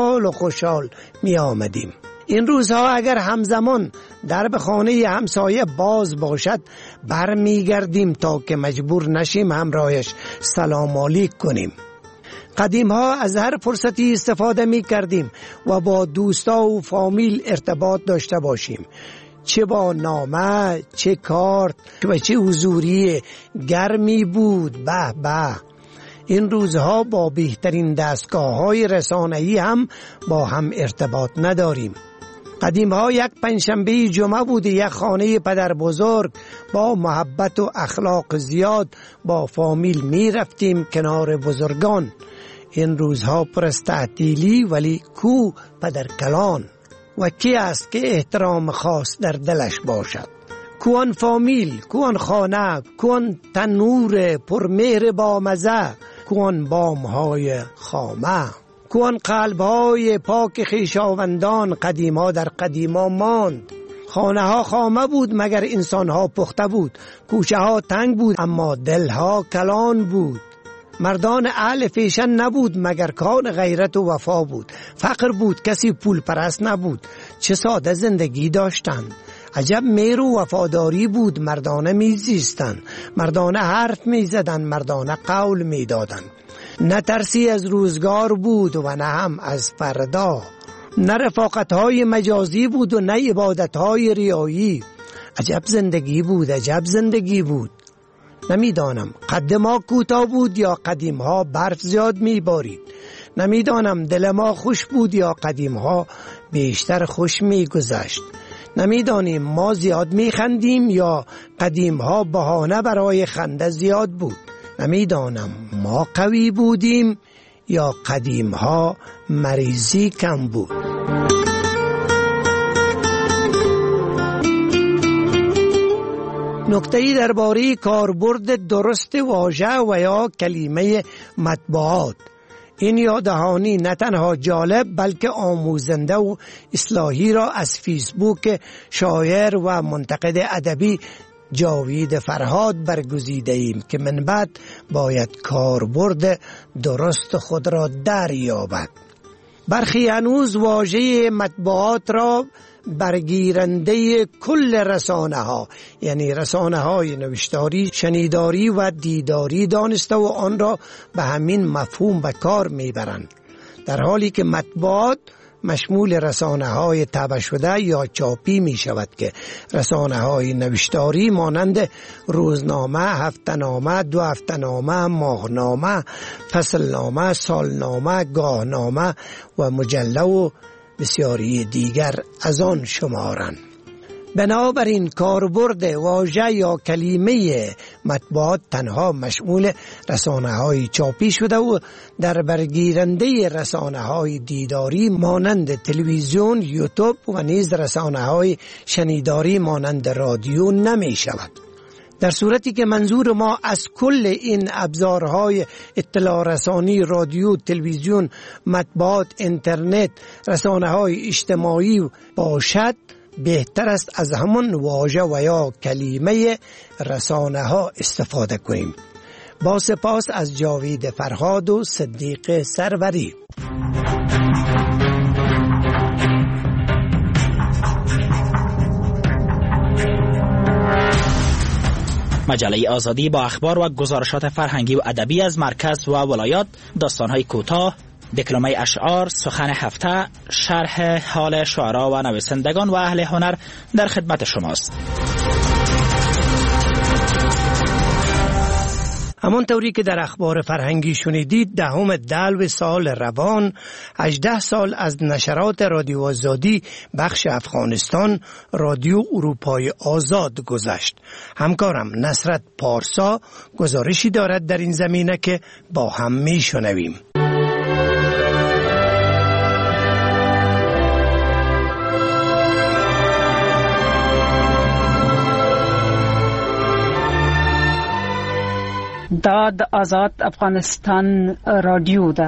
خوشحال می آمدیم. این روزها اگر همزمان درب خانه همسایه باز باشد برمی گردیم تا که مجبور نشیم همراهش سلام علیک کنیم. قدیم ها از هر فرصتی استفاده می کردیم و با دوستا و فامیل ارتباط داشته باشیم، چه با نامه، چه کارت و چه حضوری گرمی بود. به این روزها با بهترین دستگاه های رسانه‌ای هم با هم ارتباط نداریم. قدیم ها یک پنجشنبه جمعه بود، یک خانه پدر بزرگ با محبت و اخلاق زیاد با فامیل می رفتیم کنار بزرگان. این روزها پر از تعطیلی، ولی کو پدر کلان؟ و کی است که احترام خاص در دلش باشد؟ کوان فامیل، کوان خانه، کوان تنور پرمهر با مزه، کوان بامهای خامه، کوان قلبهای پاک خویشاوندان قدیما در قدیما ماند. خانه ها خامه بود مگر انسان ها پخته بود، کوچه ها تنگ بود اما دل ها کلان بود. مردان اهل فیشن نبود مگر کان غیرت و وفا بود. فقر بود کسی پول پرست نبود، چه ساده زندگی داشتند. عجب مهر و وفاداری بود، مردانه میزیستند، مردانه حرف میزدند، مردانه قول میدادند. نه ترسی از روزگار بود و نه هم از فردا، نه رفاقت‌های مجازی بود و نه عبادت‌های ریایی. عجب زندگی بود، عجب زندگی بود. نمیدانم قد ما کوتاه بود یا قدیم ها برف زیاد میبارید. نمیدانم دل ما خوش بود یا قدیم ها بیشتر خوش میگذشت. نمیدانیم ما زیاد میخندیم یا قدیم ها بهانه برای خنده زیاد بود. نمیدانم ما قوی بودیم یا قدیم ها مریضی کم بود. نکته‌ای درباره کاربرد درست واژه و یا کلمه مطبوعات. این یاددهانی نه تنها جالب بلکه آموزنده و اصلاحی را از فیسبوک شاعر و منتقد ادبی جاوید فرهاد برگزیده ایم که من بعد باید کاربرد درست خود را دریابد. برخی هنوز واژه مطبوعات را برگیرنده کل رسانه ها، یعنی رسانه های نوشتاری، شنیداری و دیداری دانسته و آن را به همین مفهوم به کار میبرند، در حالی که مطبوعات مشمول رسانه های طبع شده یا چاپی می شود که رسانه های نوشتاری مانند روزنامه، هفته‌نامه، دو هفته‌نامه، ماهنامه، فصلنامه، سالنامه، گاهنامه و مجله و بسیاری دیگر از آن شمارند. بنابراین کاربرد واژه یا کلمه مطبوعات تنها مشمول رسانه‌های چاپی شده و در برگیرنده رسانه‌های دیداری مانند تلویزیون، یوتیوب و نیز رسانه‌های شنیداری مانند رادیو نمی شود. در صورتی که منظور ما از کل این ابزارهای اطلاع رسانی، رادیو، تلویزیون، مطبوعات، اینترنت، رسانه‌های اجتماعی باشد، بهتر است از همان واژه و یا کلمه رسانه ها استفاده کنیم. با سپاس از جاوید فرهاد و صدیق سروری. مجله آزادی با اخبار و گزارشات فرهنگی و ادبی از مرکز و ولایات، داستان‌های کوتاه، دکلمه اشعار، سخن هفته، شرح حال شعرا و نویسندگان و اهل هنر در خدمت شماست. همانطوری که در اخبار فرهنگی شنیدید، 10 دلو سال روان 18 سال از نشرات رادیو آزادی بخش افغانستان رادیو اروپای آزاد گذشت. همکارم نصرت پارسا گزارشی دارد در این زمینه که با هم میشنویم. دا د آزاد افغانستان رادیو ده.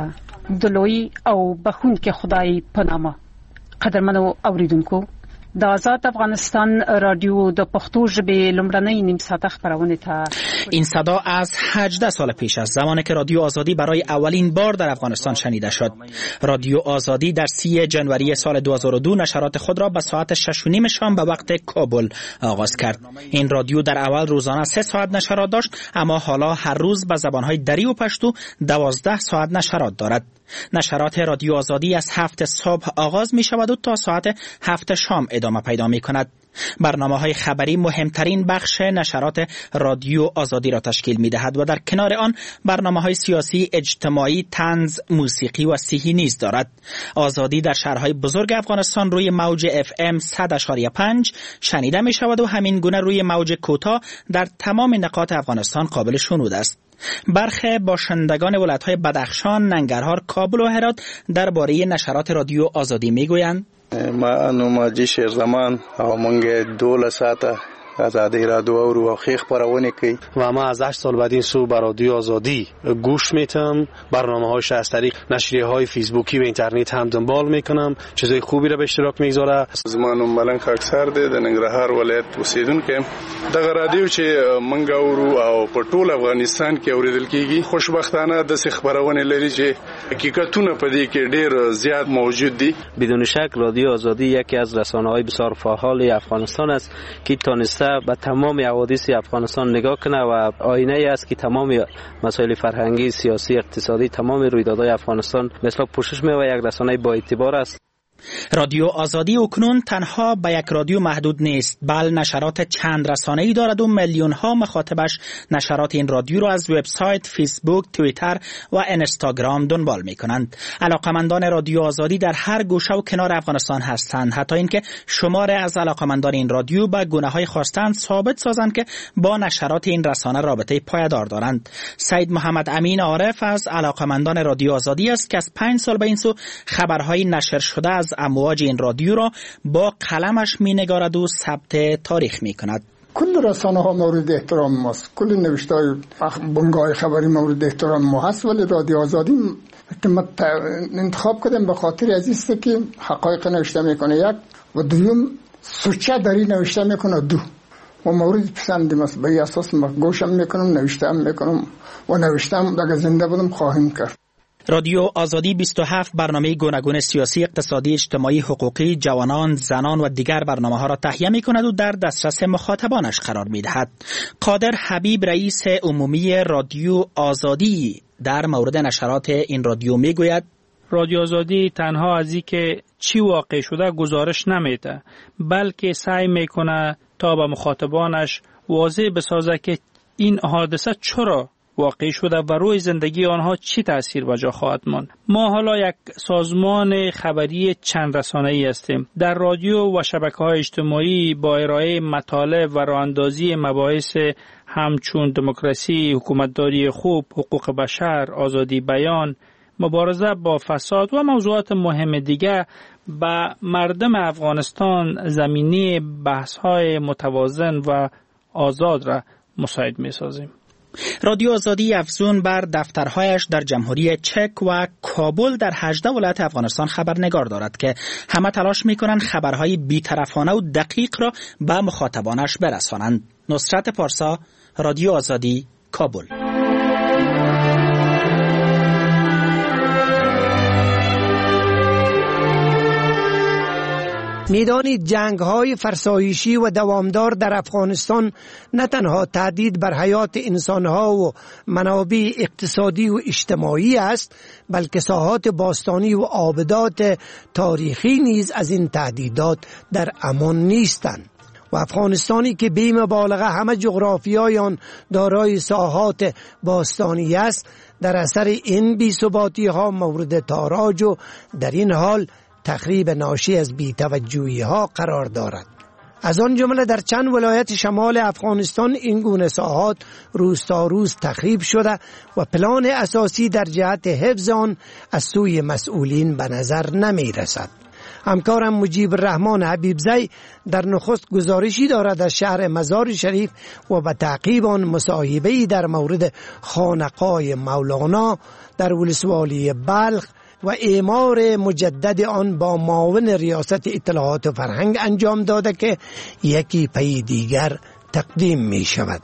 دلوی او بخونکي خدای په نامه. قدرمنو اوریدونکو، د آزاد افغانستان رادیو د پښتو ژبې لومړنۍ نیم ساعته خبرونه ته این صدا از 18 سال پیش است، زمانی که رادیو آزادی برای اولین بار در افغانستان شنیده شد. رادیو آزادی در 30 جنوری سال 2002 نشرات خود را به ساعت 6:30 شام به وقت کابل آغاز کرد. این رادیو در اول روزانه 3 ساعت نشرات داشت، اما حالا هر روز به زبانهای دری و پشتو 12 ساعت نشرات دارد. نشرات رادیو آزادی از 7 صبح آغاز می شود و تا ساعت 7 شام ادامه پیدا می کند. برنامه‌های خبری مهمترین بخش نشرات رادیو آزادی را تشکیل می‌دهد و در کنار آن برنامه‌های سیاسی، اجتماعی، طنز، موسیقی و صحی نیز دارد. آزادی در شهرهای بزرگ افغانستان روی موج FM 100.5 شنیده می‌شود و همین گونه روی موج کوتاه در تمام نقاط افغانستان قابل شنود است. برخی باشندگان ولایت‌های بدخشان، ننگرهار، کابل و هرات درباره نشرات رادیو آزادی می‌گویند: ما نماجی شیر زمان او منگه 12 ساعته آزادی رادیو و خیخ پرونی کی و ما از 8 سال بعد این سو بر رادیو آزادی گوش میتم، برنامه‌هاش از طریق نشریه‌های فیسبوکی و اینترنت هم دنبال میکنم، چیزای خوبی را به اشتراک میگذاره. زمانم ملنګ اکثر د ننګرهار ولایت اوسیدونکو دغه رادیو چې منګ اورو او په ټول افغانستان کې اوریدل کیږي، خوشبختانه د خبرونه لري چې حقیقتونه په دې کې ډېر زیات موجود دي. بدون شک رادیو آزادی یکی از رسانه‌های بسیار فعال افغانستان است که تونسته به تمام حوادث افغانستان نگاه کنه و آینه ای است که تمام مسائل فرهنگی، سیاسی، اقتصادی، تمام رویدادهای افغانستان مثلا پوشش می‌دهد و یک رسانه با اعتبار است. رادیو آزادی اکنون تنها به یک رادیو محدود نیست، بل نشرات چند رسانه‌ای دارد و میلیون ها مخاطبش نشرات این رادیو را از وبسایت، فیسبوک، توییتر و اینستاگرام دنبال می‌کنند. علاقمندان رادیو آزادی در هر گوشه و کنار افغانستان هستند، حتی اینکه شمار از علاقمندان این رادیو به گونه‌های خواستند ثابت سازند که با نشرات این رسانه رابطه پایدار دارند. سید محمد امین عارف از علاقمندان رادیو آزادی است که از 5 سال به این سو خبرهای نشر شده از امواج این رادیو را با قلمش می-نگارد و ثبت تاریخ می-کند. کل رسانه ها مورد احترام ماست، کل نوشته‌های بنگاه خبری مورد احترام ما هست، ولی رادیو آزادی که انتخاب کردم به خاطر از است که حقایق نوشته میکنه، یک و دوم سوچه داری نوشته میکنه، دو و مورد پسندم است. به اساس ما گوشم میکنم، نوشتم میکنم و نوشتم اگه زنده بودم خواهیم کرد. رادیو آزادی 27 برنامه گوناگون سیاسی، اقتصادی، اجتماعی، حقوقی، جوانان، زنان و دیگر برنامه ها را تهیه می کند و در دسترس مخاطبانش قرار می دهد. قادر حبیب رئیس عمومی رادیو آزادی در مورد نشرات این رادیو می گوید: رادیو آزادی تنها از اینکه چی واقع شده گزارش نمیده، بلکه سعی میکنه تا به مخاطبانش واضح بسازه که این حادثه چرا واقع شده و روی زندگی آنها چی تأثیر به جا خواهد ماند. ما حالا یک سازمان خبری چند رسانه‌ای هستیم. در رادیو و شبکه‌های اجتماعی با ارائه مطالب و راه‌اندازی مباحث همچون دموکراسی، حکومتداری خوب، حقوق بشر، آزادی بیان، مبارزه با فساد و موضوعات مهم دیگر به مردم افغانستان زمینه بحث‌های متوازن و آزاد را مساعد می‌سازیم. رادیو آزادی افزون بر دفترهایش در جمهوری چک و کابل در 18 ولایت افغانستان خبرنگار دارد که همه تلاش می‌کنند خبرهای بی‌طرفانه و دقیق را به مخاطبانش برسانند. نصرت پارسا، رادیو آزادی، کابل. میدانید جنگ‌های فرسایشی و دوامدار در افغانستان نه تنها تهدید بر حیات انسان‌ها و منابع اقتصادی و اجتماعی است، بلکه ساحات باستانی و آبدات تاریخی نیز از این تهدیدات در امان نیستند. و افغانستانی که بی مبالغه همه جغرافیای آن دارای ساحات باستانی است، در اثر این بی‌ثباتی‌ها مورد تاراج و در این حال تخریب ناشی از بی‌توجهی ها قرار دارد. از آن جمله در چند ولایت شمال افغانستان این گونه ساحات روز تا روز تخریب شده و پلان اساسی در جهت حفظ آن از سوی مسئولین به نظر نمی رسد. همکارم مجیب الرحمن حبیبزی در نخست گزارشی دارد از شهر مزار شریف و به تعقیب آن مصاحبه‌ای در مورد خانقاه مولانا در ولسوالی بلخ و اعمار مجدد آن با معاون ریاست اطلاعات و فرهنگ انجام داده که یکی پی دیگر تقدیم می شود.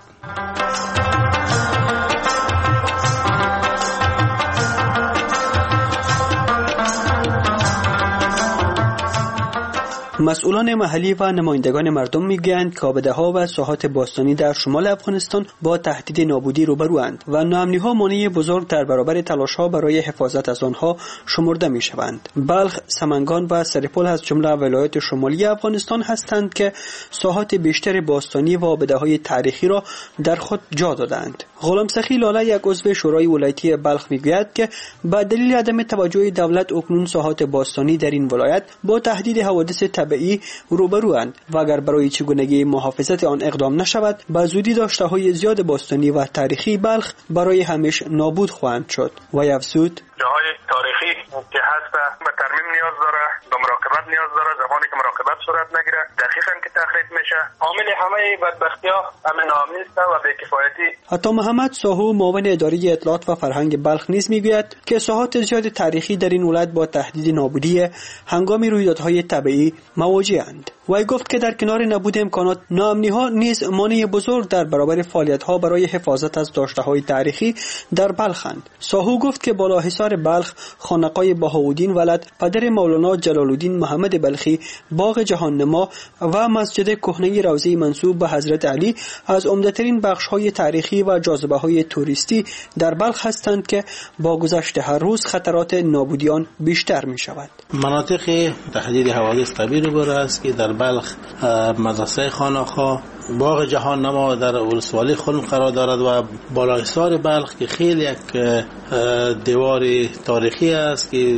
مسئولان محلی و نمایندگان مردم میگویند که آبده‌ها و ساحات باستانی در شمال افغانستان با تهدید نابودی روبروند و ناامنی‌ها مانع بزرگ در برابر تلاش‌ها برای حفاظت از آنها شمرده می‌شوند. بلخ، سمنگان و سرپل از جمله ولایات شمالی افغانستان هستند که ساحات بیشتر باستانی و آبده‌های تاریخی را در خود جا دادند. غلام سخی لاله، یک عضو شورای ولایتی بلخ، میگوید که به دلیل عدم توجه دولت اکنون ساحات باستانی در این ولایت با تهدید حوادث طبیعی روبروند و اگر برای چگونگی محافظت آن اقدام نشود به زودی داشته‌های زیاد باستانی و تاریخی بلخ برای همیشه نابود خواهند شد. و افزود جاهای تاریخی که هست به ترمیم نیاز داره، به مراقبت نیاز داره. زمانی که مراقبت صورت نگیره دقیقاً که تخریب میشه. عامل همه بدبختی‌ها همین ناامنی است و بی‌کفایتی. عطا محمد ساهو، معاون اداره اطلاعات و فرهنگ بلخ، نیز میگوید که ساحات زیاد تاریخی در این ولایت با تهدید نابودی هنگام رویدادهای طبیعی مواجه‌اند. وی گفت که در کنار نبود امکانات، ناامنی‌ها نیز مانع بزرگ در برابر فعالیت‌ها برای حفاظت از داشته‌های تاریخی در بلخند. ساهو گفت که بالاحصار بلخ، خانقاه بهاءالدین ولد، پدر مولانا جلال الدین محمد بلخی، باغ جهاننما و مسجد کهنه روضه منسوب به حضرت علی از عمده‌ترین بخش‌های تاریخی و جاذبه‌های توریستی در بلخ هستند که با گذشت هر روز خطرات نابودی آن بیشتر می‌شود. مناطق تهدید حوادث طبیعی روبرو است که در بلخ مدرسه خانقاه، باغ جهاننما در ولسوالی خلم قرار دارد و بالاحصار بلخ که خیلی یک دیوار تاریخی است که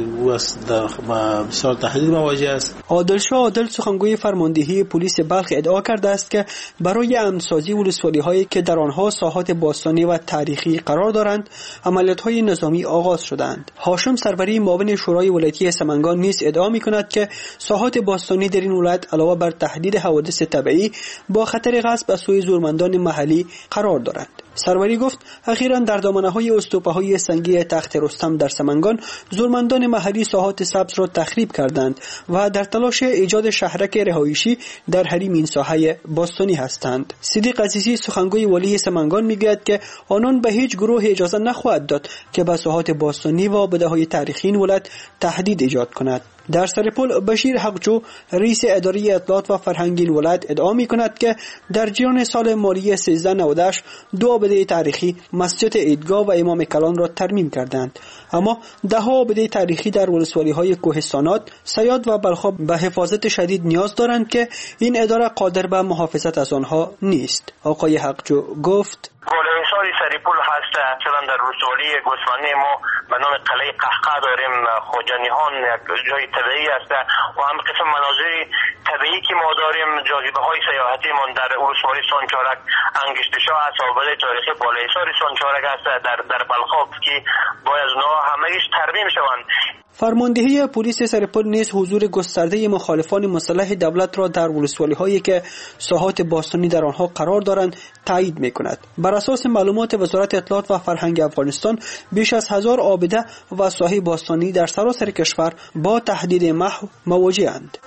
بسیار تهدید مواجه است. عادلشاه عادل، سخنگوی فرماندهی پلیس بلخ، ادعا کرده است که برای امن‌سازی ولسوالی‌هایی که در آنها ساحات باستانی و تاریخی قرار دارند عملیات‌های نظامی آغاز شدند. هاشم سروری، معاون شورای ولایتی سمنگان، نیز ادعا می‌کند که ساحات باستانی در این ولایت علاوه بر تهدید حوادث طبیعی با خطر غصب از سوی زورمندان محلی قرار دارند. سروری گفت اخیراً در دامنه‌های استوپه‌های سنگی تخت رستم در سمنگان زورمندان محلی ساحات سبز را تخریب کردند و در تلاش ایجاد شهرک رهایشی در حریم این ساحه باستانی هستند. صدیق عزیزی، سخنگوی ولی سمنگان، میگوید که آنان به هیچ گروه اجازه نخواهد داد که به ساحات باستانی و آبده‌های تاریخی این ولایت تهدید ایجاد کند. در سرپل، بشیر حقجو، رئیس اداره اطلاعات و فرهنگ این ولایت، ادعا می‌کند که در جریان سال مالی 1398 دو آبده تاریخی، مسجد عیدگاه و امام کلان را ترمیم کردند، اما ده‌ها آبده تاریخی در ولسوالی‌های کوهستانات، سیاد و بلخاب به حفاظت شدید نیاز دارند که این اداره قادر به محافظت از آنها نیست. آقای حقجو گفت بالاحصار سرپل هست. مثلا در ولسوالی گوسفندی ما به نام قلعه قهقه داریم. خوجانیان یک جای طبیعی است و هم قسم مناظر طبیعی که ما داریم، جاذبه‌های سیاحتی ما در ولسوالی سانچارک، انگشتشاه است، آبده تاریخی بالاحصار سانچارک است در بلخاب که باید اونها همه‌اش ترمیم شوند. فرماندهی پلیس سرپل نیز حضور گسترده مخالفان مسلح دولت را در ولسوالی‌هایی که ساحات باستانی در آنها قرار دارند تایید می‌کند. بر اساس معلومات وزارت اطلاعات و فرهنگ افغانستان، بیش از 1000 آبده و ساحه باستانی در سراسر کشور با تهدید محو مواجه‌اند.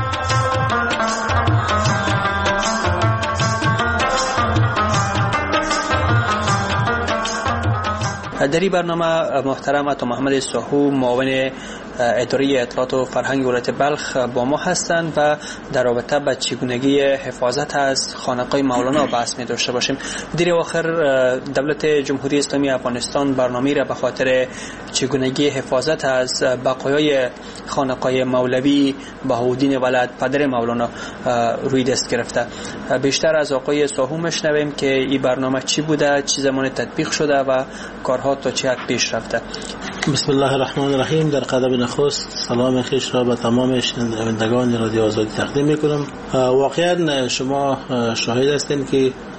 در این برنامه محترم عطا محمد ساهو، معاون اداره اطلاعات و فرهنگ ولایت بلخ، با ما هستند و در رابطه با چگونگی حفاظت از خانقاه مولانا بحث می داشته باشیم. در آخر دولت جمهوری اسلامی افغانستان برنامه‌ای را به خاطر چگونگی حفاظت از بقایای خانقاه مولوی بهاءالدین ولد، پدر مولانا، روی دست گرفته. بیشتر از آقای ساهو میشنویم که این برنامه چی بوده، چه زمان تطبیق شده و کارها تا چه حد پیش رفته. بسم الله الرحمن الرحیم. در قدم نخست سلام خویش را به تمام شنوندگان رادیو آزادی تقدیم میکنم. واقعا شما شاهد هستین که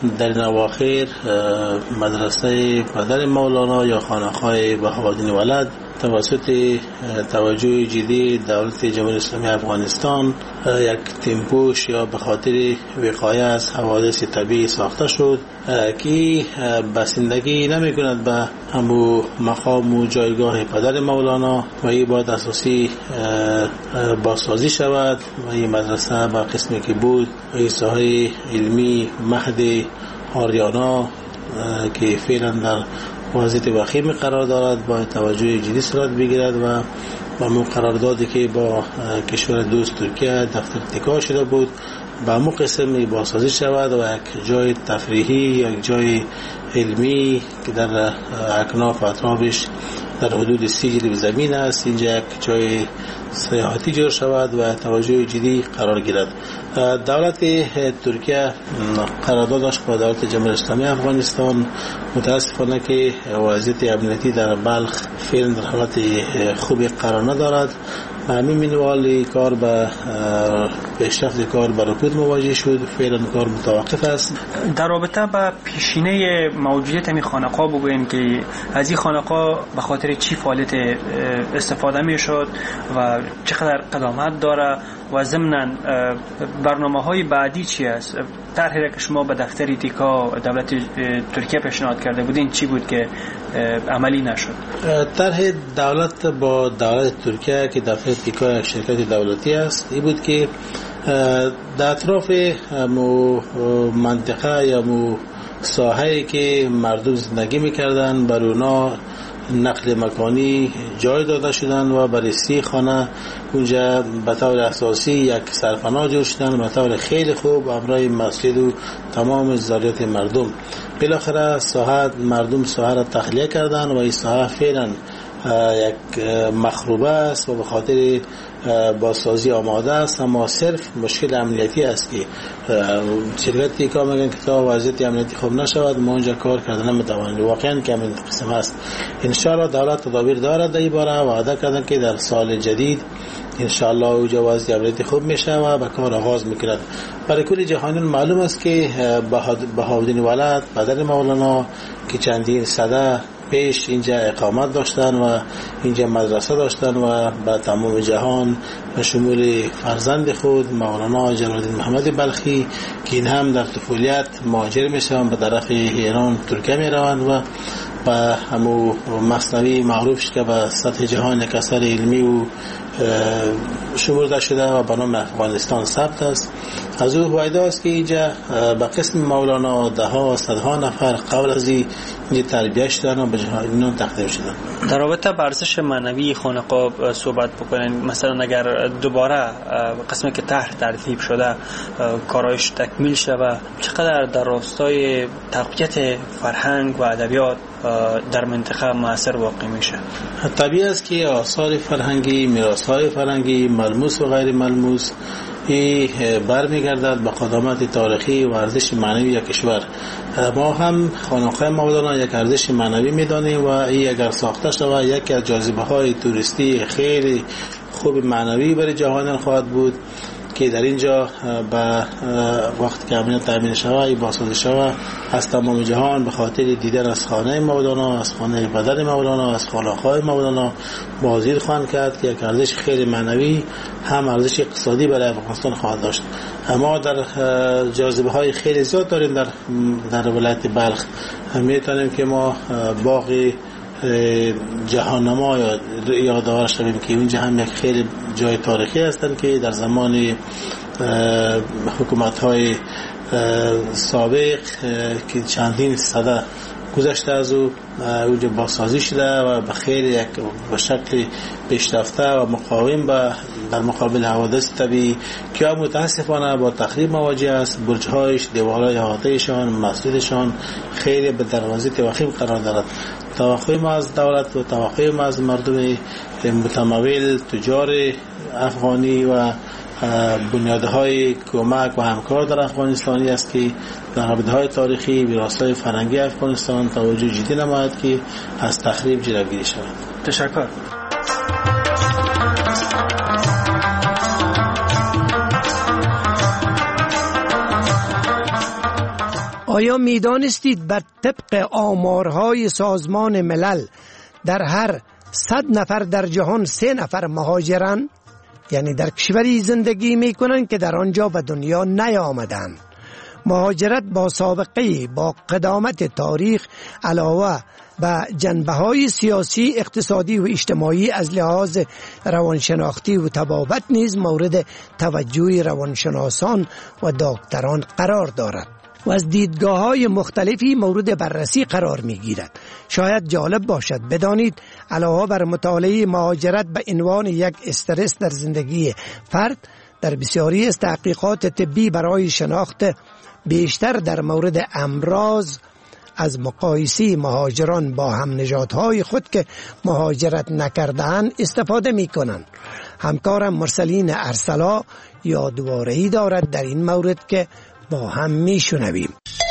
در این اواخر مدرسه پدر مولانا یا خانقاه بهاءالدین ولد توسط توجه جدی دولت جمهوری اسلامی افغانستان یک تیمپوش یا به خاطر وقایه از حوادث طبیعی ساخته شد که بسندگی نمی کند به همو مقام و جایگاه پدر مولانا و این باید اساسی بازسازی شود و این مدرسه با قسمی که بود و این ساحه علمی مهد آریانا که فعلا در وضعیت وخیم قرار دارد با توجه جدی صورت بگیرد و با قراردادی که با کشور دوست ترکیه دفتر اتکا شده بود با همون قسم بازسازی شود و یک جای تفریحی یک جای علمی که در اکناف اطرافش در حدود 30 جریب زمین است اینجا یک جای سیاحتی جور شود و توجه جدی قرار گیرد. دولت ترکیه قرارداد داشت با دولت جمهوری اسلامی افغانستان. متاسفانه که وضعیت امنیتی در بلخ فعلا در حالت خوبی قرار ندارد. همین منوال کار به پیشرفت کار به رکود مواجه شد. فعلا کار متوقف است. در رابطه با پیشینه موجودیت این خانقاه بگوییم که از این خانقاه به خاطر چی فعالیت استفاده می شد و چقدر قدامت داره و ضمناً برنامه‌های بعدی چی است؟ طرحی که شما به دفتر اتکا دولت ترکیه پیشنهاد کرده بودین چی بود که عملی نشد؟ طرح دولت با دولت ترکیه که دفتر اتکا یک شرکت دولتی است این بود که در اطراف منطقه یا ساحه‌ای که مردم زندگی می‌کردند بر اونا نقل مکانی جای داده شدن و برای 30 خانه اونجا به طور اساسی یک سرپناه جور شدن به طور خیلی خوب امرای مسجد و تمام ضروریات مردم. بالاخره مردم ساحه را تخلیه کردن و این ساحه فعلا یک مخروبه است و به خاطر بازسازی آماده است، اما صرف مشکل امنیتی است که شرکتی که میگن که تا وضعیت امنیتی خوب نشود ما اونجا کار کردن نمیتوانیم. واقعا که همین قسم است. ان شاء الله دولت تدابیر دارد در این باره وعده کردن که در سال جدید ان شاء الله اونجا وضعیت امنیتی خوب میشه و به کار آغاز میکند. برای کل جهانیان معلوم است که بهاءالدین ولد پدر مولانا که چندین سده پیش اینجا اقامت داشتن و اینجا مدرسه داشتن و به تمام جهان به شمول فرزند خود مولانا جلال‌الدین محمد بلخی که این هم در طفولیت مهاجر میشن به طرف ایران ترکیه میروند و به همو مثنوی معروفش که به سطح جهان یک اثر علمی و شمرده شده و به نام افغانستان ثبت است. از او وعده است که اینجا به قسم مولانا ده ها صدها نفر قبل از این تربیت شدن و به جهان تقدیم شدن. در رابطه با ارزش معنوی خانقاه صحبت بکنین، مثلا اگر دوباره قسمی که طرح ترتیب شده کارایش تکمیل شود چقدر در راستای تقویت فرهنگ و ادبیات در منطقه مؤثر واقع میشه؟ طبیعی است که آثار فرهنگی، میراث‌های فرهنگی ملموس و غیر ملموس برمیگردد به قدامت تاریخی و ارزش معنوی یک کشور. ما هم خانقاه مولانا یک ارزش معنوی میدانیم و این اگر ساخته شود یکی از جاذبه‌های توریستی خیلی خوب معنوی برای جهانیان خواهد بود که در اینجا به وقت که امنیت تامین شود بازسازی شود از تمام جهان به خاطر دیدن از خانه مولانا، از خانه پدر مولانا، از خانقاه مولانا بازدید خواهند کرد که یک ارزش خیلی معنوی هم ارزش اقتصادی برای افغانستان خواهد داشت. اما در جاذبه های خیلی زیاد داریم در ولایت بلخ. میتونیم که ما باغ جهانما یادآور شویم که اینجا هم یک خیلی جای تاریخی هستند که در زمان حکومت‌های سابق که چندین سده گذشته از اونجا بازسازی شده و به خیلی یک به شکل پیشرفته و مقاوم در مقابل حوادث طبیعی که متاسفانه با تخریب مواجه است. برج‌هایش، دیوارهای احاطه‌ایشان، مسجدشان خیلی به دروازه وخیم قرار دارد. توقع ما از دولت و توقع ما از مردم متمول تجار افغانی و بنیادهای کمک و همکار در افغانستانی است که در آبادهای تاریخی وراثت فرهنگی افغانستان توجه جدی نماید که از تخریب جلوگیری شود. تشکر. آیا میدانستید بر طبق آمارهای سازمان ملل در هر 100 نفر در جهان 3 نفر مهاجرن؟ یعنی در کشوری زندگی میکنن که در آنجا به دنیا نیامدن. مهاجرت با سابقه با قدامت تاریخ علاوه به جنبه‌های سیاسی، اقتصادی و اجتماعی از لحاظ روانشناختی و طبابت نیز مورد توجه روانشناسان و دکتران قرار دارد و از دیدگاه‌های مختلفی مورد بررسی قرار می‌گیرد. شاید جالب باشد بدانید علاوه بر مطالعه مهاجرت به عنوان یک استرس در زندگی فرد، در بسیاری از تحقیقات طبی برای شناخت بیشتر در مورد امراض از مقایسه مهاجران با هم نژادهای خود که مهاجرت نکرده‌اند استفاده می‌کنند. همکارم مرسلین ارسلا یادواره‌ای دارد در این مورد که با هم میشنویم.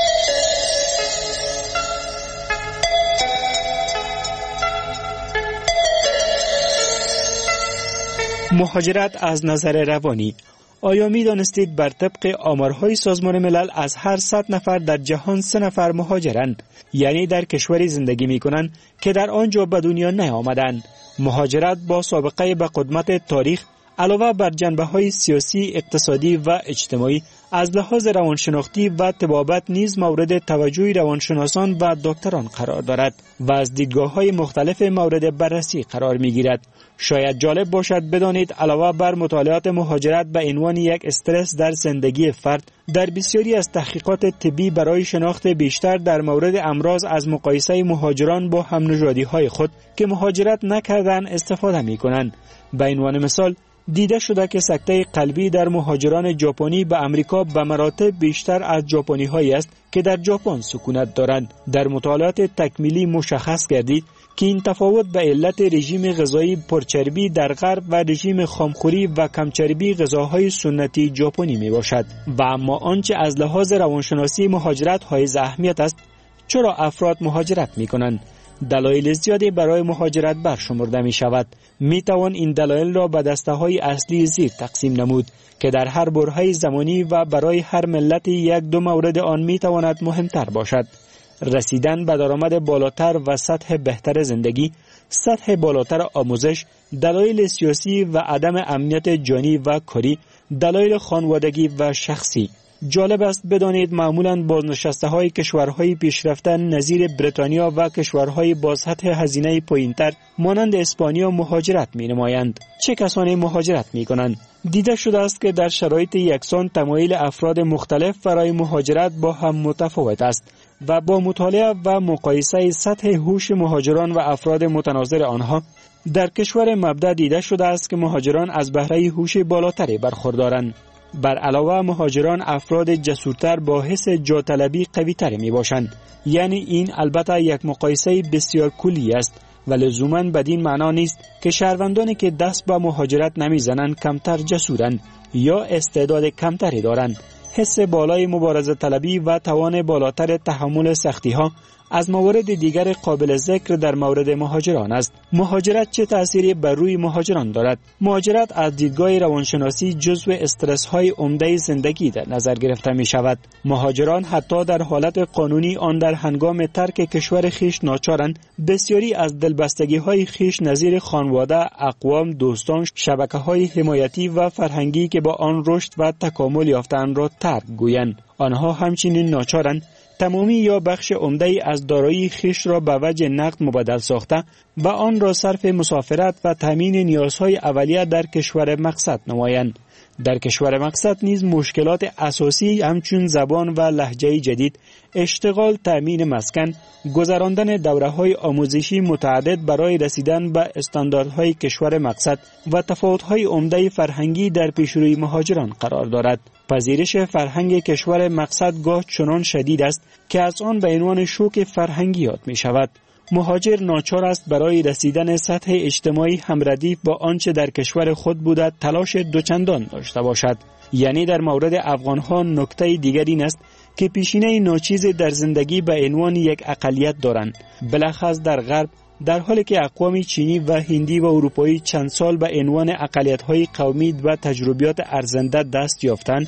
مهاجرت از نظر روانی. آیا می دانستید بر طبق آمارهای سازمان ملل از هر 100 نفر در جهان 3 نفر مهاجرند، یعنی در کشوری زندگی می کنند که در آنجا به دنیا نیامدند. مهاجرت با سابقه به قدمت تاریخ علاوه بر جنبه‌های سیاسی، اقتصادی و اجتماعی از لحاظ روانشناختی و طبابت نیز مورد توجه روانشناسان و دکتران قرار دارد و از دیدگاه‌های مختلف مورد بررسی قرار می‌گیرد. شاید جالب باشد بدانید علاوه بر مطالعات مهاجرت به عنوان یک استرس در زندگی فرد، در بسیاری از تحقیقات طبی برای شناخت بیشتر در مورد امراض از مقایسه مهاجران با هم‌نژادی‌های خود که مهاجرت نکردند استفاده می‌کنند. به عنوان مثال دیده شده که سکته قلبی در مهاجران ژاپنی به آمریکا به مراتب بیشتر از ژاپنی‌هایی است که در ژاپن سکونت دارند. در مطالعات تکمیلی مشخص گردید که این تفاوت به علت رژیم غذایی پرچربی در غرب و رژیم خامخوری و کمچربی غذاهای سنتی ژاپنی می باشد. و اما آنچه از لحاظ روانشناسی مهاجرت حائز اهمیت است، چرا افراد مهاجرت می کنند؟ دلایل زیادی برای مهاجرت برشمرده می شود. می توان این دلایل را به دسته‌های اصلی زیر تقسیم نمود که در هر برهه زمانی و برای هر ملت یک دو مورد آن می تواند مهمتر باشد. رسیدن به درآمد بالاتر و سطح بهتر زندگی، سطح بالاتر آموزش، دلایل سیاسی و عدم امنیت جانی و کاری، دلایل خانوادگی و شخصی. جالب است بدانید معمولاً بازنشسته‌های کشورهای پیشرفته نظیر بریتانیا و کشورهای با سطح هزینه پایین‌تر مانند اسپانیا مهاجرت می‌نمایند. چه کسانی مهاجرت می‌کنند؟ دیده شده است که در شرایط یکسان تمایل افراد مختلف برای مهاجرت با هم متفاوت است و با مطالعه و مقایسه سطح هوش مهاجران و افراد متناظر آنها در کشور مبدأ دیده شده است که مهاجران از بهره هوش بالاتری برخوردارند. بر علاوه مهاجران افراد جسورتر با حس جاطلبی قوی‌تر میباشند. یعنی این البته یک مقایسه بسیار کلی است و لزوماً بدین معنا نیست که شهروندانی که دست به مهاجرت نمیزنند کمتر جسورند یا استعداد کمتری دارند. حس بالای مبارزه طلبی و توان بالاتر تحمل سختی ها از موارد دیگر قابل ذکر در مورد مهاجران است. مهاجرت چه تأثیری بر روی مهاجران دارد؟ مهاجرت از دیدگاه روانشناسی جزو استرس های عمده زندگی در نظر گرفته می شود. مهاجران حتی در حالت قانونی آن در هنگام ترک کشور خیش ناچارند بسیاری از دلبستگی های خیش نظیر خانواده، اقوام، دوستان، شبکه های حمایتی و فرهنگی که با آن رشد و تکامل یافتند را ترک گویند. آنها همچنین ناچارند تمامی یا بخش عمده از دارایی خیش را به وجه نقد مبادل ساخته و آن را صرف مسافرت و تامین نیازهای اولیه در کشور مقصد نمایند. در کشور مقصد نیز مشکلات اساسی همچون زبان و لهجه جدید، اشتغال، تامین مسکن، گذراندن دوره‌های آموزشی متعدد برای رسیدن به استانداردهای کشور مقصد و تفاوت‌های عمده فرهنگی در پیشروی مهاجران قرار دارد. پذیرش فرهنگ کشور مقصد گاه چنان شدید است که از آن به عنوان شوک فرهنگی یاد می شود. مهاجر ناچار است برای رسیدن سطح اجتماعی همردیف با آنچه در کشور خود بوده تلاش دوچندان داشته باشد. یعنی در مورد افغانها نکته دیگر این است که پیشینه ناچیز در زندگی به عنوان یک اقلیت دارند. بلخص در غرب، در حالی که اقوام چینی و هندی و اروپایی چند سال به عنوان اقلیت‌های قومی و تجربیات ارزنده دست یافتند،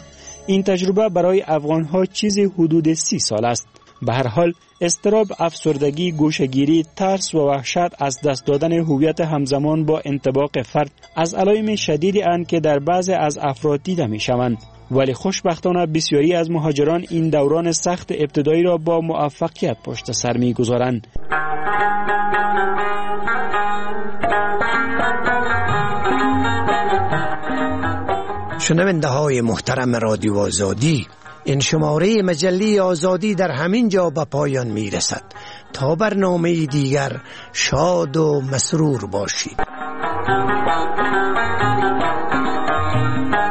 این تجربه برای افغانها چیزی حدود 30 سال است. به هر حال اضطراب، افسردگی، گوشه‌گیری، ترس و وحشت از دست دادن هویت همزمان با انطباق فرد از علائم شدیدی اند که در بعضی از افراد دیده می‌شوند. ولی خوشبختانه بسیاری از مهاجران این دوران سخت ابتدایی را با موفقیت پشت سر می‌گذارند. شنونده های محترم رادیو آزادی، این شماره مجله آزادی در همین جا به پایان می رسد. تا برنامه دیگر شاد و مسرور باشید.